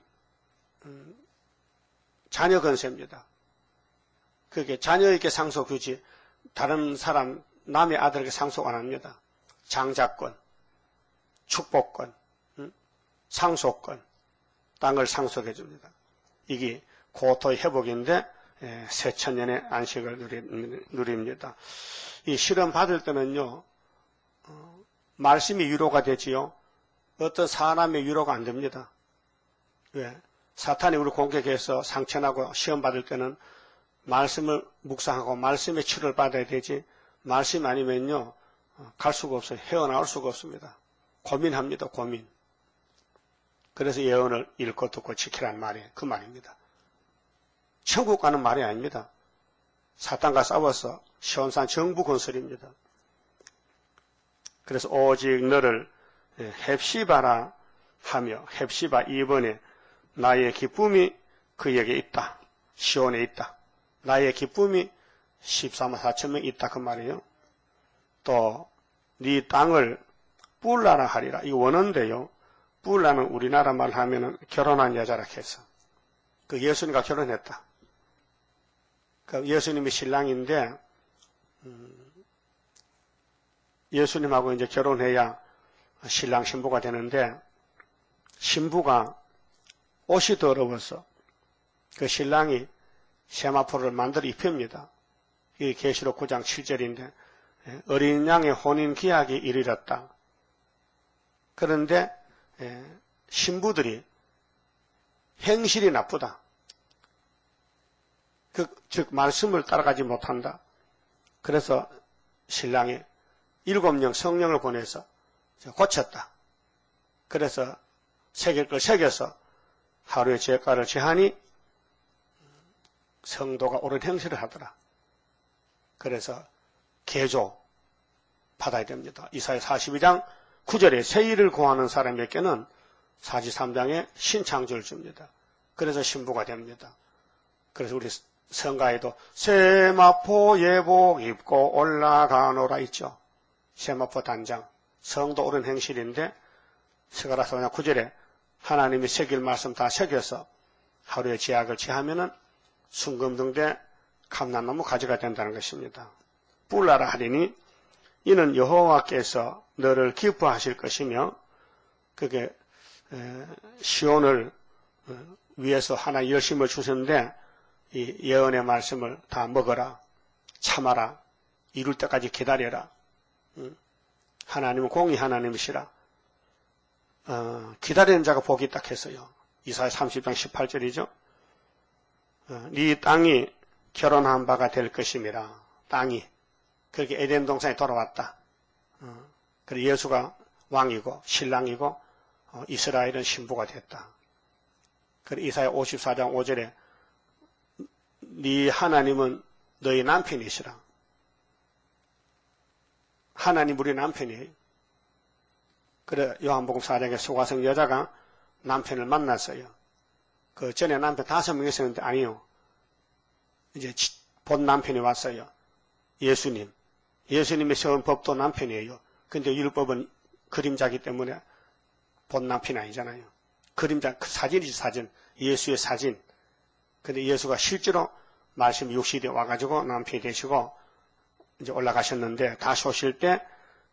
Speaker 1: 자녀 건세입니다. 그게 자녀에게 상속주지 다른 사람 남의 아들에게 상속 안 합니다. 장자권, 축복권, 상속권, 땅을 상속해 줍니다. 이게 고토의 회복인데 새천년의 안식을 누립니다. 이 실험 받을 때는요, 말씀이 위로가 되지요. 어떤 사람의 위로가 안 됩니다. 왜? 사탄이 우리 공격해서 상처나고 시험 받을 때는 말씀을 묵상하고 말씀의 치료를 받아야 되지, 말씀 아니면요 갈 수가 없어요. 헤어나올 수가 없습니다. 고민합니다. 고민. 그래서 예언을 읽고 듣고 지키라는 말이 그 말입니다. 천국 가는 말이 아닙니다. 사탄과 싸워서 시온산 정부 건설입니다. 그래서 오직 너를 헵시바라 하며, 헵시바 2번에 나의 기쁨이 그에게 있다. 시온에 있다. 나의 기쁨이 14만 4천 명 있다. 그 말이에요. 또 네 땅을 뿔라라 하리라. 이 원어인데요. 뿔라는 우리나라 말 하면은 결혼한 여자라 해서. 그 예수님과 결혼했다. 그 예수님이 신랑인데, 예수님하고 이제 결혼해야 신랑 신부가 되는데, 신부가 옷이 더러워서 그 신랑이 세마포를 만들어 입힙니다. 이게 계시록 9장 7절인데, 어린 양의 혼인 기약이 이르렀다. 그런데 신부들이 행실이 나쁘다. 즉 말씀을 따라가지 못한다. 그래서 신랑이 7명 성령을 보내서 고쳤다. 그래서 새길 걸 새겨서 하루의 죄가를 제하니 성도가 옳은 행실을 하더라. 그래서 계조 받아야 됩니다. 이사야 42장 9절에 새 일을 구하는 사람에게는 43장에 신창조를 줍니다. 그래서 신부가 됩니다. 그래서 우리 성가에도 세마포 예복 입고 올라가노라 있죠. 세마포 단장, 성도 옳은 행실인데 스가랴서 9절에 하나님이 새길 말씀 다 새겨서 하루에 제약을 취하면은 순금등대 감람나무 가지가 된다는 것입니다. 뿔나라 하리니 이는 여호와께서 너를 기뻐하실 것이며 그게 시온을 위해서 하나 열심을 주셨는데 이 예언의 말씀을 다 먹어라, 참아라, 이룰 때까지 기다려라. 하나님은 공의 하나님이시라. 기다리는 자가 복이 있다 했어요. 이사야 30장 18절이죠. 네 땅이 결혼한 바가 될 것임이라. 땅이 그렇게 에덴 동산에 돌아왔다. 그리고 예수가 왕이고 신랑이고 이스라엘은 신부가 됐다. 그리고 이사야 54장 5절에 네 하나님은 너희 남편이시라. 하나님 우리 남편이에요. 그래 요한복음 4장에 소가성 여자가 남편을 만났어요. 그 전에 남편 5명 있었는데 아니요. 이제 본 남편이 왔어요. 예수님. 예수님의 세운 법도 남편이에요. 근데 율법은 그림자기 때문에 본 남편이 아니잖아요. 그림자, 그 사진이지 사진. 예수의 사진. 근데 예수가 실제로 말씀 60에 와가지고 남편이 되시고 이제 올라가셨는데 다시 오실 때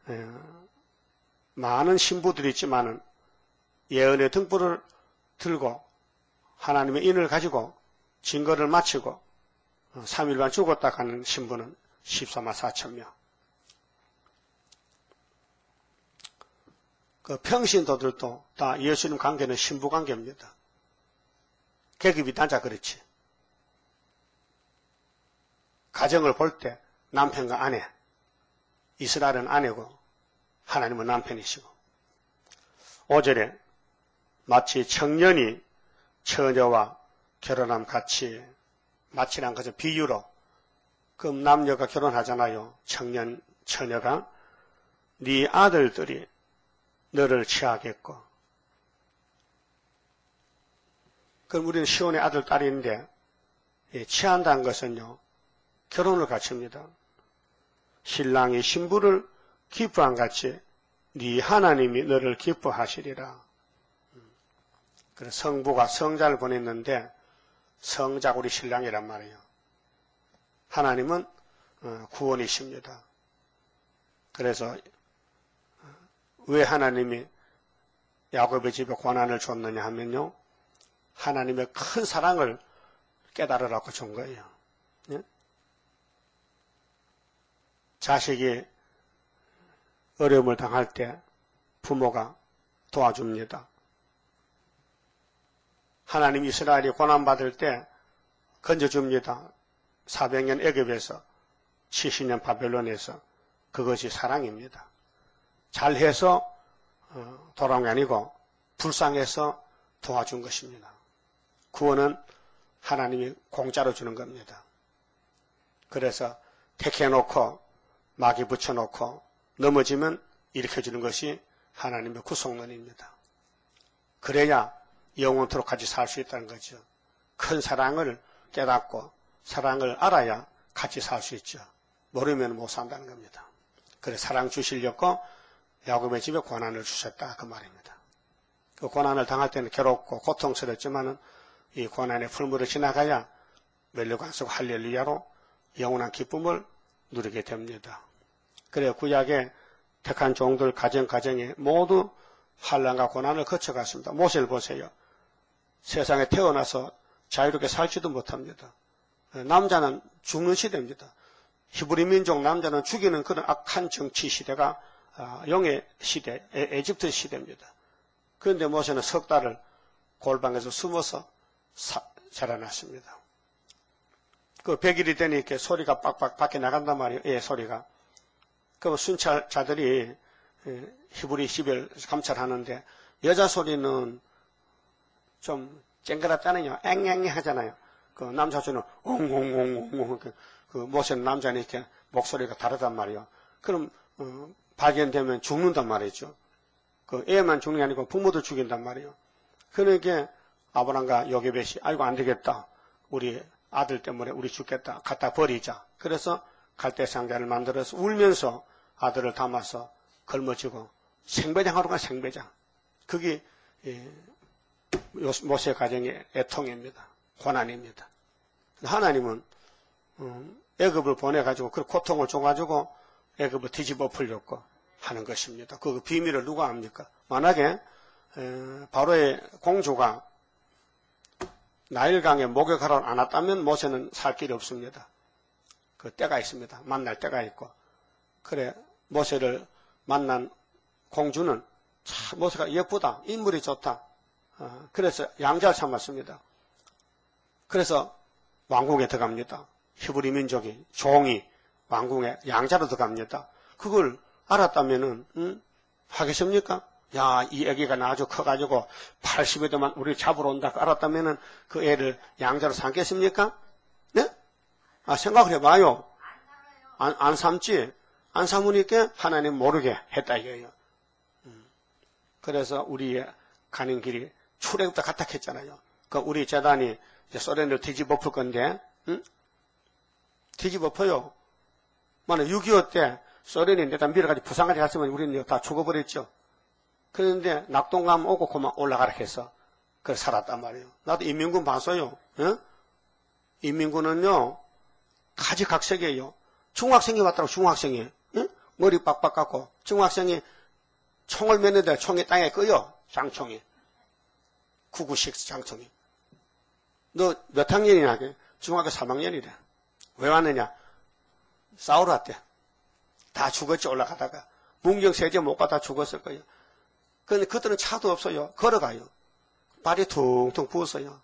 Speaker 1: 많은 신부들이 있지만은 예언의 등불을 들고 하나님의 인을 가지고 증거를 마치고 3일만 죽었다 가는 신부는 14만 4천 명. 그 평신도들도 다 예수님 관계는 신부 관계입니다. 계급이 낮아 그렇지. 가정을 볼 때 남편과 아내, 이스라엘은 아내고 하나님은 남편이시고 5절에 마치 청년이 처녀와 결혼함 같이 마치란 것은 비유로 그 남녀가 결혼하잖아요. 청년, 처녀가 네 아들들이 너를 취하겠고 그럼 우리는 시온의 아들, 딸인데 취한다는 것은요. 결혼을 갖춥니다. 신랑이 신부를 기뻐한 같이 네 하나님이 너를 기뻐하시리라. 그래서 성부가 성자를 보냈는데 성자가 우리 신랑이란 말이에요. 하나님은 구원이십니다. 그래서 왜 하나님이 야곱의 집에 고난을 줬느냐 하면요. 하나님의 큰 사랑을 깨달으라고 준 거예요. 예? 자식이 어려움을 당할 때 부모가 도와줍니다. 하나님 이스라엘이 고난받을 때 건져줍니다. 400년 애굽에서 70년 바벨론에서 그것이 사랑입니다. 잘해서 돌아온 게 아니고 불쌍해서 도와준 것입니다. 구원은 하나님이 공짜로 주는 겁니다. 그래서 택해놓고 마귀 붙여놓고 넘어지면 일으켜주는 것이 하나님의 구속론입니다. 그래야 영원토록 같이 살 수 있다는 거죠. 큰 사랑을 깨닫고 사랑을 알아야 같이 살 수 있죠. 모르면 못 산다는 겁니다. 그래서 사랑 주시려고 야곱의 집에 고난을 주셨다 그 말입니다. 그 고난을 당할 때는 괴롭고 고통스럽지만은 이 고난의 풀물을 지나가야 멜로간속 할렐루야로 영원한 기쁨을 누리게 됩니다. 그래 구약의 택한 종들 가정에 모두 환난과 고난을 거쳐갔습니다. 모세를 보세요. 세상에 태어나서 자유롭게 살지도 못합니다. 남자는 죽는 시대입니다. 히브리 민족 남자는 죽이는 그런 악한 정치 시대가 영의 시대, 에집트 시대입니다. 그런데 모세는 석 달을 골방에서 숨어서 자라났습니다. 그 100일이 되니까 소리가 빡빡 밖에 나간단 말이에요. 예, 소리가. 그럼 순찰자들이 히브리 집을 감찰하는데 여자 소리는 좀 쨍그랗잖아요. 앵앵 하잖아요. 그 남사촌은 옹옹옹옹 그 모세는 남자는 이렇게 목소리가 다르단 말이에요. 그럼 발견되면 죽는단 말이죠. 그 애만 죽는 게 아니고 부모도 죽인단 말이에요. 그러니까 아브람과 요게벳이 아이고 안 되겠다. 우리 아들 때문에 우리 죽겠다. 갖다 버리자. 그래서 갈대 상자를 만들어서 울면서 아들을 담아서 걸머쥐고 생배장 하러 간 생배장. 그게 모세 가정의 애통입니다. 고난입니다. 하나님은 애굽을 보내가지고 그 고통을 줘가지고 애굽을 뒤집어 풀려고 하는 것입니다. 그 비밀을 누가 압니까? 만약에 바로의 공주가 나일강에 목욕하러 안 왔다면 모세는 살 길이 없습니다. 그 때가 있습니다. 만날 때가 있고. 그래 모세를 만난 공주는 참 모세가 예쁘다. 인물이 좋다. 그래서 양자를 삼았습니다. 그래서 왕궁에 들어갑니다. 히브리 민족이 종이 왕궁에 양자로 들어갑니다. 그걸 알았다면은 하겠습니까? 야, 이 애기가 나아주 커가지고 80여 대만 우리 잡으러 온다 알았다면은 그 애를 양자로 삼겠습니까? 네? 생각을 해봐요. 안 삼지. 안 삼으니까 하나님 모르게 했다 이거예요. 그래서 우리의 가는 길이 출애굽도 같다 했잖아요. 그 우리 재단이 이제 소련을 뒤집어 풀 건데, 뒤집어 펴요. 만약 6.25 때 소련이 내다 밀어가지고 부산까지 갔으면 우리는 다 죽어버렸죠. 그런데 낙동강 오고 그만 올라가라 해서 그걸 살았단 말이에요. 나도 인민군 봤어요. 인민군은요 가지각색이에요. 중학생이 왔다고 중학생이 머리 빡빡 깎고 중학생이 총을 매는데 총이 땅에 꺼요. 장총이. 996 장총이. 너 몇 학년이냐 하게? 중학교 3학년이래. 왜 왔느냐? 싸우러 왔대. 다 죽었지 올라가다가. 문경세제 못 가다 죽었을 거예요. 그런데 그들은 차도 없어요. 걸어가요. 발이 퉁퉁 부었어요.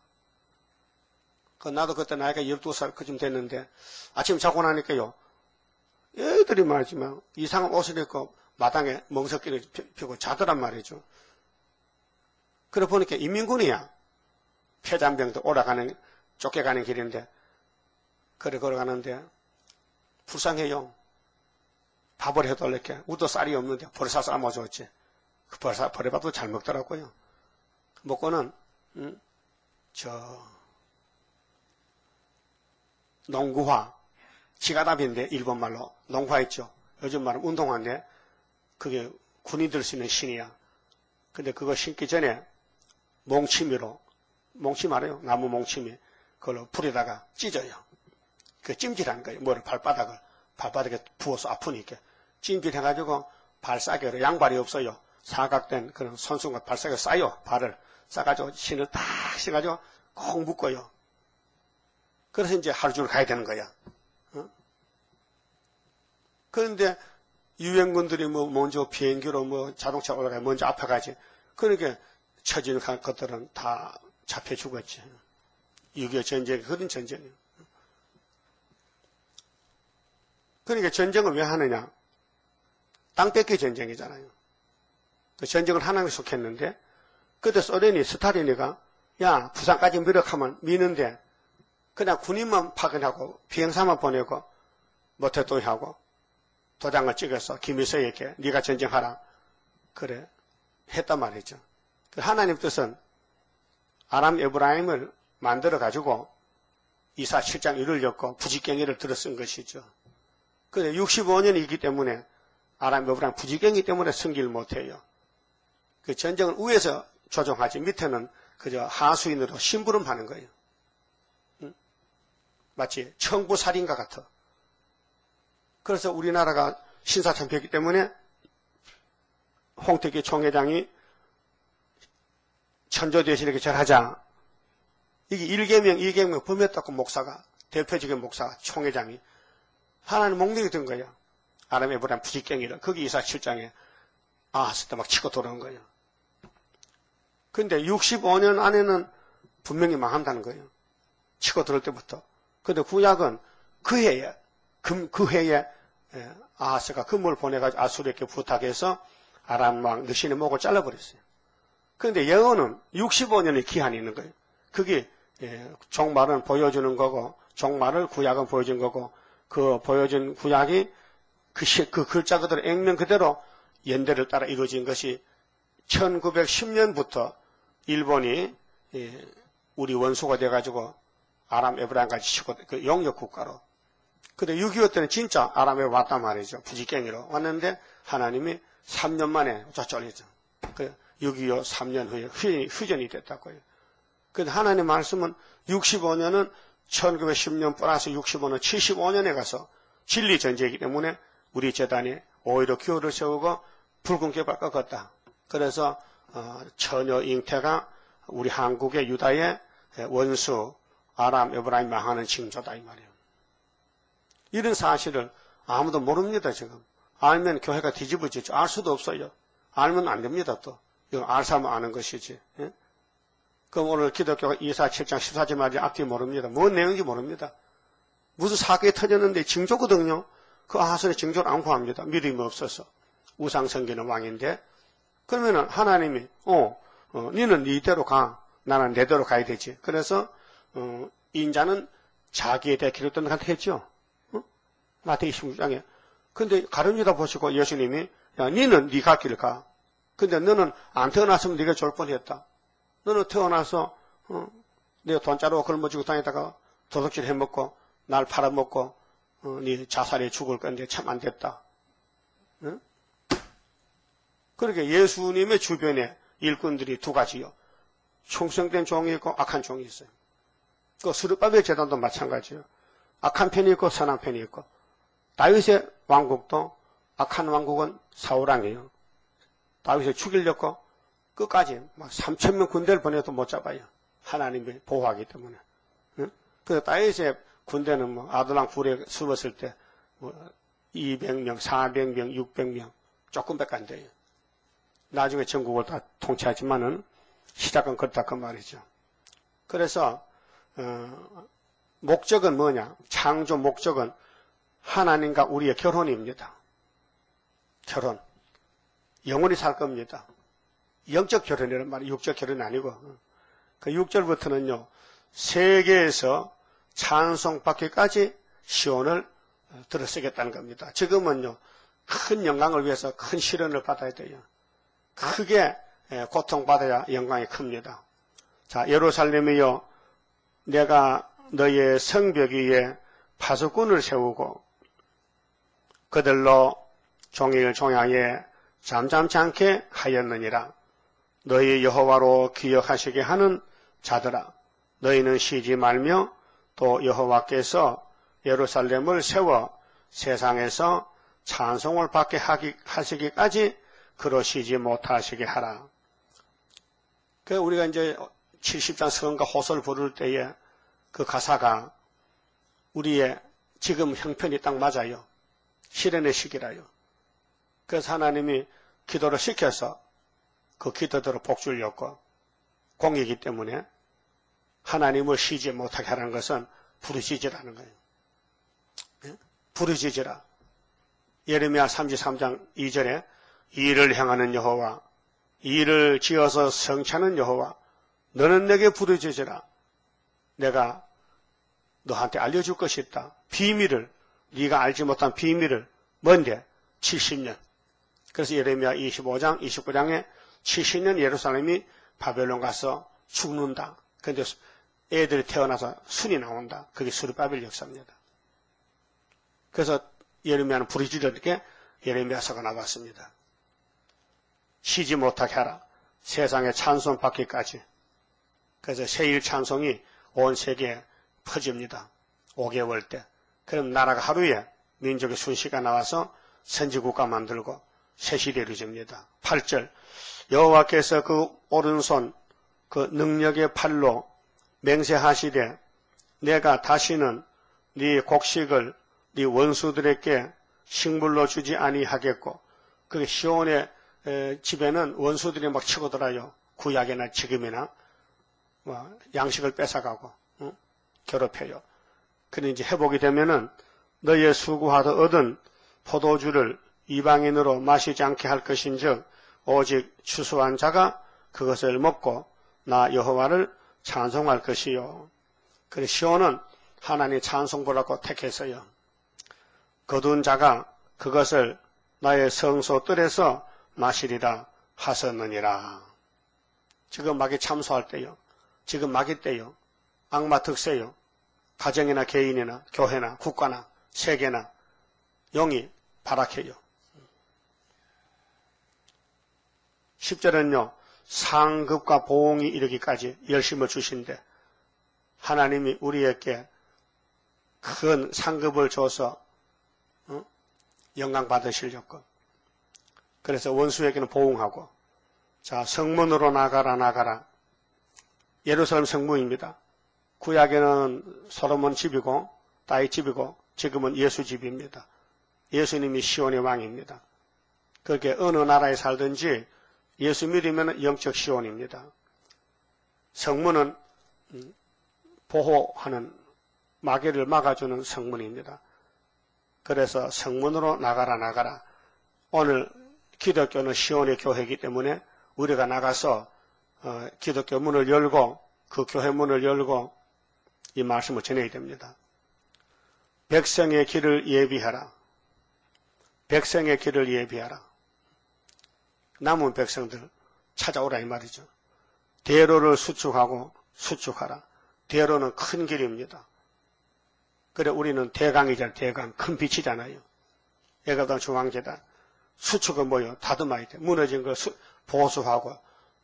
Speaker 1: 나도 그때 나이가 12살 그쯤 됐는데 아침 자고 나니까요. 애들이 말이지만 이상한 옷을 입고 마당에 멍석기를 펴고 자더란 말이죠. 그래 보니까 인민군이야. 폐잔병도 올라가는 쫓겨가는 길인데 그래 걸어가는데 불쌍해요. 밥을 해도 이렇게 우도 쌀이 없는데 벌사 삶아줬지. 그 벌밥도 잘 먹더라고요. 먹고는 농구화 지가답인데 일본말로 농화 있죠. 요즘 말은 운동화인데 그게 군인들 쓰는 신이야. 근데 그거 신기 전에 몽치미로 몽치미 알아요? 나무 몽치미 그걸로 불에다가 찢어요. 그 찜질한 거예요. 뭐를 발바닥에 부어서 아프니까 찜질해가지고 발싸개로 양발이 없어요. 사각된 그런 손수건 발싸개 싸요. 발을 싸가지고 신을 딱 신가지고 꼭 묶어요. 그래서 이제 하루 종일 가야 되는 거야. 그런데 유엔군들이 먼저 비행기로 자동차 올라가야 먼저 앞에 가지. 그러니까 처진 것들은 다 잡혀 죽었지. 6.25 전쟁이 그런 전쟁이에요. 그러니까 전쟁을 왜 하느냐? 땅 뺏기 전쟁이잖아요. 그 전쟁을 하나님이 속했는데 그때 소련이 스탈린이가 야 부산까지 미는데 그냥 군인만 파견하고 비행사만 보내고 모태도하고 도장을 찍어서 김일성에게 네가 전쟁하라 그래 했단 말이죠. 하나님 뜻은 아람 에브라임을 만들어 가지고 이사 7장 1을 부지깽이를 들어 쓴 것이죠. 그런데 65년이기 때문에 아람 에브라임 부지깽이 때문에 승기를 못해요. 그 전쟁을 위에서 조종하지 밑에는 그저 하수인으로 심부름하는 거예요. 마치 청부살인과 같아. 그래서 우리나라가 신사참배이기 때문에 홍택기 총회장이 천조대신에게 절하자. 이게 1계명, 2계명 범했다고 목사가, 대표적인 목사가, 총회장이 하나님 목록이 든 거예요. 아람 에브라임 부지깽이를. 거기 이사 7장에 아하스 막 치고 돌아온 거예요. 근데 65년 안에는 분명히 망한다는 거예요. 치고 들어올 때부터. 근데 구약은 그 해에 아하스가 금을 보내가지고 아수르에게 부탁해서 아람 왕 느신의 목을 잘라버렸어요. 그런데 예언은 65년의 기한이 있는 거예요. 그게 종말은 보여주는 거고 종말을 구약은 보여준 거고 그 보여준 구약이 그 글자 그대로 액면 그대로 연대를 따라 이루어진 것이 1910년부터 일본이 우리 원수가 돼가지고 아람 에브라임까지 치고 그 영역 국가로. 근데 6.25 때는 진짜 아람에 왔단 말이죠. 부지깽이로 왔는데 하나님이 3년 만에 쫓아올렸죠. 그 6.25 3년 후에 휴전이 됐다고요. 근데 하나님 말씀은 65년은 1910년 플러스 65년 75년에 가서 진리 전쟁이기 때문에 우리 재단이 오히려 교회를 세우고 붉은 깃발 꺾었다. 그래서 처녀 잉태가 우리 한국의 유다의 원수 아람 에브라임 망하는 징조다 이 말이에요. 이런 사실을 아무도 모릅니다 지금. 알면 교회가 뒤집어지죠. 알 수도 없어요. 알면 안 됩니다 또. 이거 알 사면 아는 것이지. 예? 그럼 오늘 기독교가 이사 7장 14절 말이 앞뒤 모릅니다. 뭔 내용인지 모릅니다. 무슨 사건이 터졌는데 징조거든요. 그 아하스의 징조를 안 구합니다. 믿음이 없어서. 우상 섬기는 왕인데. 그러면은 하나님이 니는 니대로 가. 나는 내대로 가야 되지. 그래서 인자는 자기에 대해 기록된 한테 했죠. 마태복음 26장에. 근데 가룟유다 보시고 예수님이 야 니는 니가 길 가. 근데 너는 안 태어났으면 네가 좋을 뻔했다. 너는 태어나서 내가 돈자루와 걸머쥐고 다니다가 도둑질 해먹고 날 팔아먹고 네 자살에 죽을 건데 참 안 됐다. 응? 그렇게 예수님의 주변에 일꾼들이 두 가지요. 충성된 종이 있고 악한 종이 있어요. 그 스룹바벨 제단도 마찬가지예요. 악한 편이 있고 선한 편이 있고 다윗의 왕국도 악한 왕국은 사울왕이에요. 다윗을 죽이려고 끝까지 막 3,000명 군대를 보내도 못 잡아요. 하나님이 보호하기 때문에. 응? 그래서 다윗의 군대는 뭐 아둘람 굴에 숨었을 때 뭐 200명, 400명, 600명 조금밖에 안 돼요. 나중에 전국을 다 통치하지만은 시작은 그렇다 그 말이죠. 그래서 목적은 뭐냐? 창조 목적은 하나님과 우리의 결혼입니다. 결혼. 영원히 살 겁니다. 영적 결혼이란 말이 육적 결혼이 아니고 그 6절부터는요. 세계에서 찬송받기까지 시온을 들어쓰겠다는 겁니다. 지금은요. 큰 영광을 위해서 큰 시련을 받아야 돼요. 크게 고통받아야 영광이 큽니다. 자, 예루살렘이여 내가 너의 성벽 위에 파수꾼을 세우고 그들로 종일 종야에 잠잠치 않게 하였느니라. 너희 여호와로 기억하시게 하는 자들아 너희는 쉬지 말며 또 여호와께서 예루살렘을 세워 세상에서 찬송을 받게 하시기까지 그러시지 못하시게 하라. 그 우리가 이제 70장 서원과 호소를 부를 때에 그 가사가 우리의 지금 형편이 딱 맞아요. 실현의 시기라요. 그래서 하나님이 기도를 시켜서 그 기도대로 복주를 줬고 공이기 때문에 하나님을 쉬지 못하게 하라는 것은 부르짖으라는 거예요. 부르짖으라. 예레미야 33장 2절에 이를 향하는 여호와, 이를 지어서 성취하는 여호와, 너는 내게 부르짖으라. 내가 너한테 알려줄 것이 있다. 비밀을, 네가 알지 못한 비밀을. 뭔데? 70년. 그래서 예레미야 25장, 29장에 70년 예루살렘이 바벨론 가서 죽는다. 그런데 애들이 태어나서 순이 나온다. 그게 스룹바벨 역사입니다. 그래서 예레미야는 부르짖으니까 예레미야서가 나왔습니다. 쉬지 못하게 하라. 세상에 찬송 받기까지. 그래서 세일 찬송이 온 세계에 퍼집니다. 5개월 때. 그럼 나라가 하루에 민족의 순시가 나와서 선지국가 만들고 새 시대를 이룹니다. 8절 여호와께서 그 오른손 그 능력의 팔로 맹세하시되 내가 다시는 네 곡식을 네 원수들에게 식물로 주지 아니하겠고 그 시온의 집에는 원수들이 막 치고 들어요. 구약이나 지금이나 양식을 뺏어가고 괴롭혀요. 그런데 이제 회복이 되면은 너의 수고하다 얻은 포도주를 이방인으로 마시지 않게 할 것인즉 오직 추수한 자가 그것을 먹고 나 여호와를 찬송할 것이요. 그래서 시온은 하나님 찬송부라고 택했어요. 거둔 자가 그것을 나의 성소 뜰에서 마시리라 하셨느니라. 지금 마귀 참소할 때요. 지금 마귀 때요. 악마 득세요. 가정이나 개인이나 교회나 국가나 세계나 영이 발악해요. 10절은요. 상급과 보응이 이르기까지 열심을 주신데 하나님이 우리에게 큰 상급을 줘서 영광 받으시려고. 그래서 원수에게는 보응하고 자 성문으로 나가라. 예루살렘 성문입니다. 구약에는 솔로몬 집이고 다윗 집이고 지금은 예수 집입니다. 예수님이 시온의 왕입니다. 그렇게 어느 나라에 살든지 예수 믿으면 영적 시온입니다. 성문은 보호하는 마귀를 막아주는 성문입니다. 그래서 성문으로 나가라. 오늘 기독교는 시온의 교회이기 때문에 우리가 나가서 기독교 문을 열고 그 교회 문을 열고 이 말씀을 전해야 됩니다. 백성의 길을 예비하라. 백성의 길을 예비하라. 남은 백성들 찾아오라 이 말이죠. 대로를 수축하라. 대로는 큰 길입니다. 그래 우리는 대강이잖아요. 대강 큰 빛이잖아요. 예가당 중앙재단 수축은 뭐예요? 다듬어야 돼. 무너진 걸 보수하고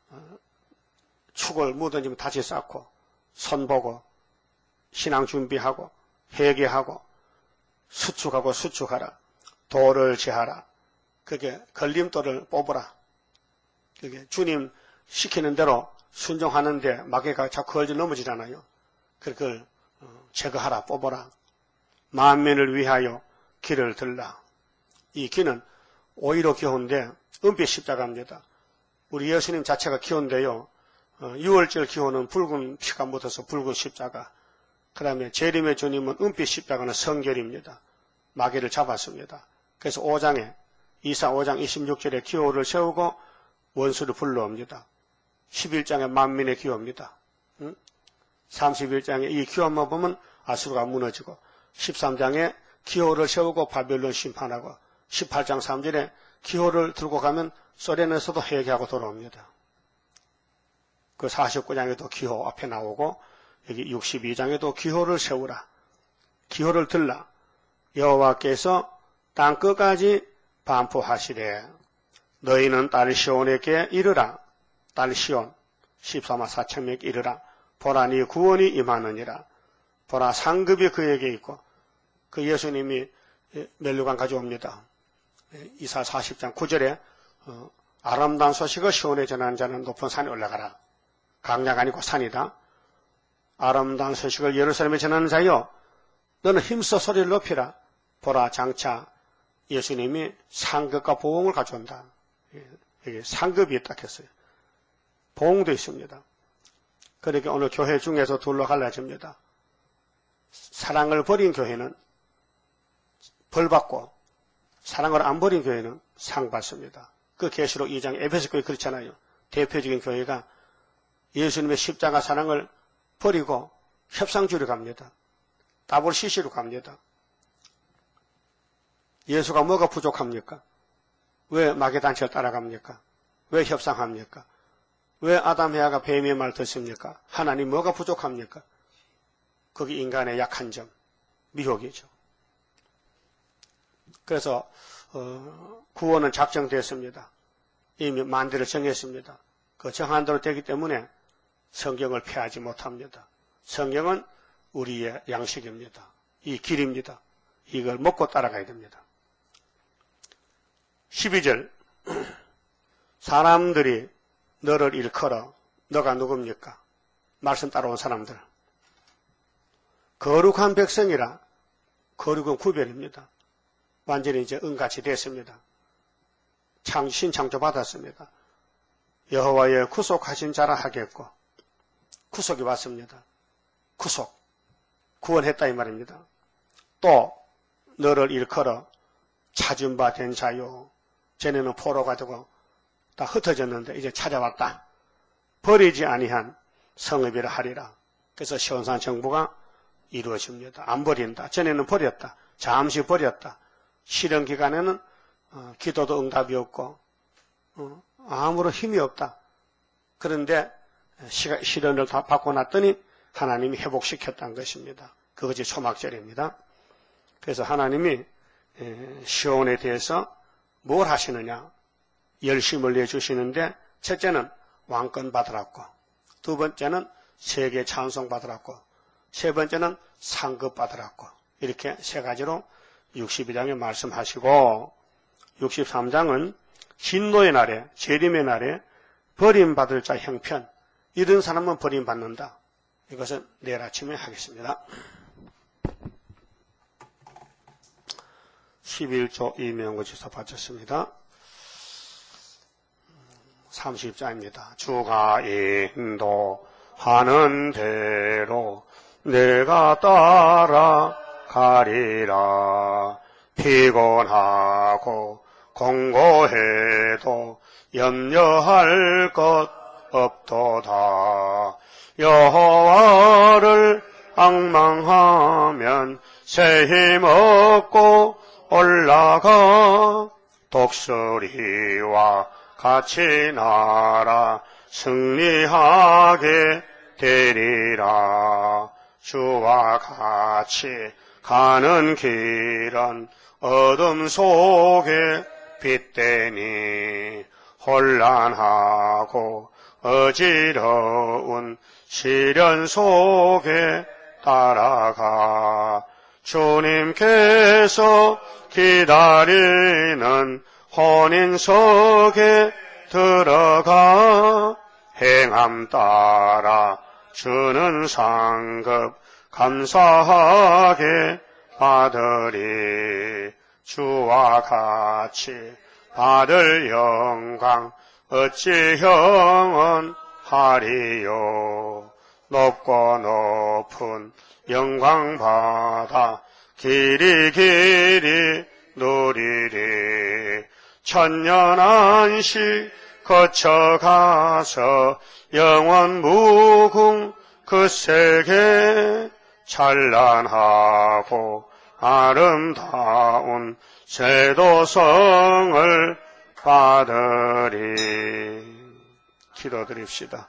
Speaker 1: 축을 묻어지면 다시 쌓고 선보고 신앙 준비하고 회개하고 수축하라. 도를 제하라. 그게 걸림돌을 뽑으라. 그게 주님 시키는 대로 순종하는데 마귀가 자꾸 걸져 넘어지잖아요. 그걸 제거하라, 뽑아라. 만민을 위하여 길을 들라. 이 길은 오히려 귀여운데 은빛 십자가입니다. 우리 예수님 자체가 귀여운데요. 6월절 기호는 붉은 피가 묻어서 붉은 십자가. 그 다음에 재림의 주님은 은빛 십자가는 성결입니다. 마귀를 잡았습니다. 그래서 5장에 이사 5장 26절에 기호를 세우고 원수를 불러옵니다. 11장에 만민의 기호입니다. 31장에 이 기호만 보면 아수르가 무너지고 13장에 기호를 세우고 바벨론 심판하고 18장 3절에 기호를 들고 가면 소련에서도 회개하고 돌아옵니다. 그 49장에도 기호 앞에 나오고 여기 62장에도 기호를 세우라. 기호를 들라. 여호와께서 땅끝까지 반포하시되 너희는 딸 시온에게 이르라. 딸 시온 14만 4천명에게 이르라. 보라 네 구원이 임하느니라. 보라 상급이 그에게 있고 그 예수님이 멸류관 가져옵니다. 이사 40장 9절에 아름다운 소식을 시온에 전하는 자는 높은 산에 올라가라. 강야가 아니고 산이다. 아름다운 소식을 예루살렘에 전하는 자여 너는 힘써 소리를 높이라. 보라 장차 예수님이 상급과 보응을 가져온다. 여기 상급이 있다 했어요. 보응도 있습니다. 그러니까 오늘 교회 중에서 둘로 갈라집니다. 사랑을 버린 교회는 벌받고 사랑을 안 버린 교회는 상 받습니다. 그 계시록 2장 에베소 교회 그렇잖아요. 대표적인 교회가 예수님의 십자가 사랑을 버리고 협상주의로 갑니다. WCC로 갑니다. 예수가 뭐가 부족합니까? 왜 마귀단체를 따라갑니까? 왜 협상합니까? 왜 아담 해아가 뱀의 말 듣습니까? 하나님 뭐가 부족합니까? 거기 인간의 약한 점, 미혹이죠. 그래서 구원은 작정됐습니다. 이미 만대를 정했습니다. 그 정한 대로 되기 때문에 성경을 폐하지 못합니다. 성경은 우리의 양식입니다. 이 길입니다. 이걸 먹고 따라가야 됩니다. 12절 사람들이 너를 일컬어 너가 누굽니까? 말씀 따라온 사람들. 거룩한 백성이라. 거룩은 구별입니다. 완전히 이제 은같이 됐습니다. 신창조 받았습니다. 여호와의 구속하신 자라 하겠고 구속이 왔습니다. 구속 구원했다 이 말입니다. 또 너를 일컬어 찾은 바 된 자요. 전에는 포로가 되고 다 흩어졌는데 이제 찾아왔다. 버리지 아니한 성읍이라 하리라. 그래서 시온산 정부가 이루어집니다. 안 버린다. 전에는 버렸다. 잠시 버렸다. 시련 기간에는 기도도 응답이 없고 아무런 힘이 없다. 그런데 시련을 다 받고 났더니 하나님이 회복시켰다는 것입니다. 그것이 초막절입니다. 그래서 하나님이 시온에 대해서 뭘 하시느냐? 열심을 내주시는데 첫째는 왕권 받으라고, 두 번째는 세계 찬송 받으라고, 세 번째는 상급 받으라고, 이렇게 세 가지로 62장에 말씀하시고 63장은 진노의 날에, 재림의 날에 버림받을 자 형편, 이런 사람은 버림받는다. 이것은 내일 아침에 하겠습니다. 11조 이명고지서 바쳤습니다. 30자입니다. 주가 인도하는 대로 내가 따라가리라. 피곤하고 공고해도 염려할 것 없도다. 여호와를 앙망하면 새 힘 얻고 올라가. 독수리와 같이 날아 승리하게 되리라. 주와 같이 가는 길은 어둠 속에 빛되니 혼란하고 어지러운 시련 속에 따라가. 주님께서 기다리는 혼인석에 들어가. 행함 따라 주는 상급 감사하게 받으리. 주와 같이 받을 영광 어찌 형언하리요. 높고 높은 영광 받아 길이 누리리. 천년 안식 거쳐가서 영원 무궁 그 세계 찬란하고 아름다운 제도성을 받으리. 기도드립시다.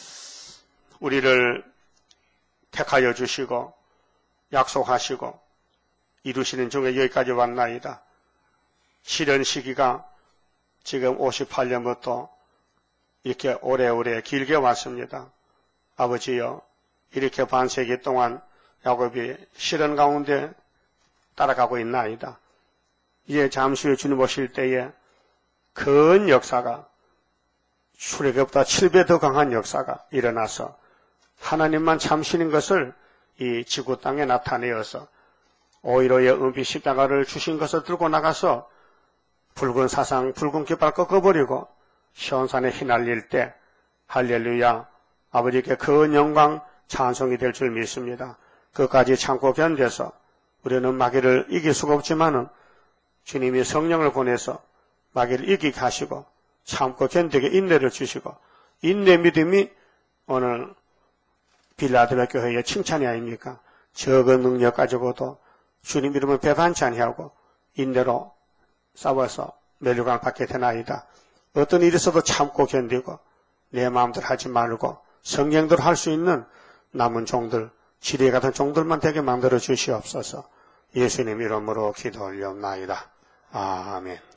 Speaker 1: 우리를 택하여 주시고 약속하시고 이루시는 중에 여기까지 왔나이다. 시련 시기가 지금 58년부터 이렇게 오래오래 길게 왔습니다. 아버지여, 이렇게 반세기 동안 야곱이 시련 가운데 따라가고 있나이다. 이제 잠시 후에 주님 오실 때에 큰 역사가, 출애굽보다 7배 더 강한 역사가 일어나서 하나님만 참신인 것을 이 지구 땅에 나타내어서 오히려의 은빛 십자가를 주신 것을 들고 나가서 붉은 사상, 붉은 깃발 꺾어버리고 시온산에 휘날릴 때 할렐루야, 아버지께 큰 영광 찬송이 될 줄 믿습니다. 그까지 참고 견뎌서 우리는 마귀를 이길 수가 없지만은 주님이 성령을 보내서 마귀를 이기게 하시고 참고 견디게 인내를 주시고, 인내 믿음이 오늘 빌라델비아 교회의 칭찬이 아닙니까? 적은 능력 가지고도 주님 이름을 배반치 아니하고 인내로 싸워서 멸류관을 받게 되나이다. 어떤 일이 있어도 참고 견디고 내 마음대로 하지 말고 성령대로 할 수 있는 남은 종들, 지뢰 같은 종들만 되게 만들어 주시옵소서. 예수님 이름으로 기도 올려옵나이다. 아멘.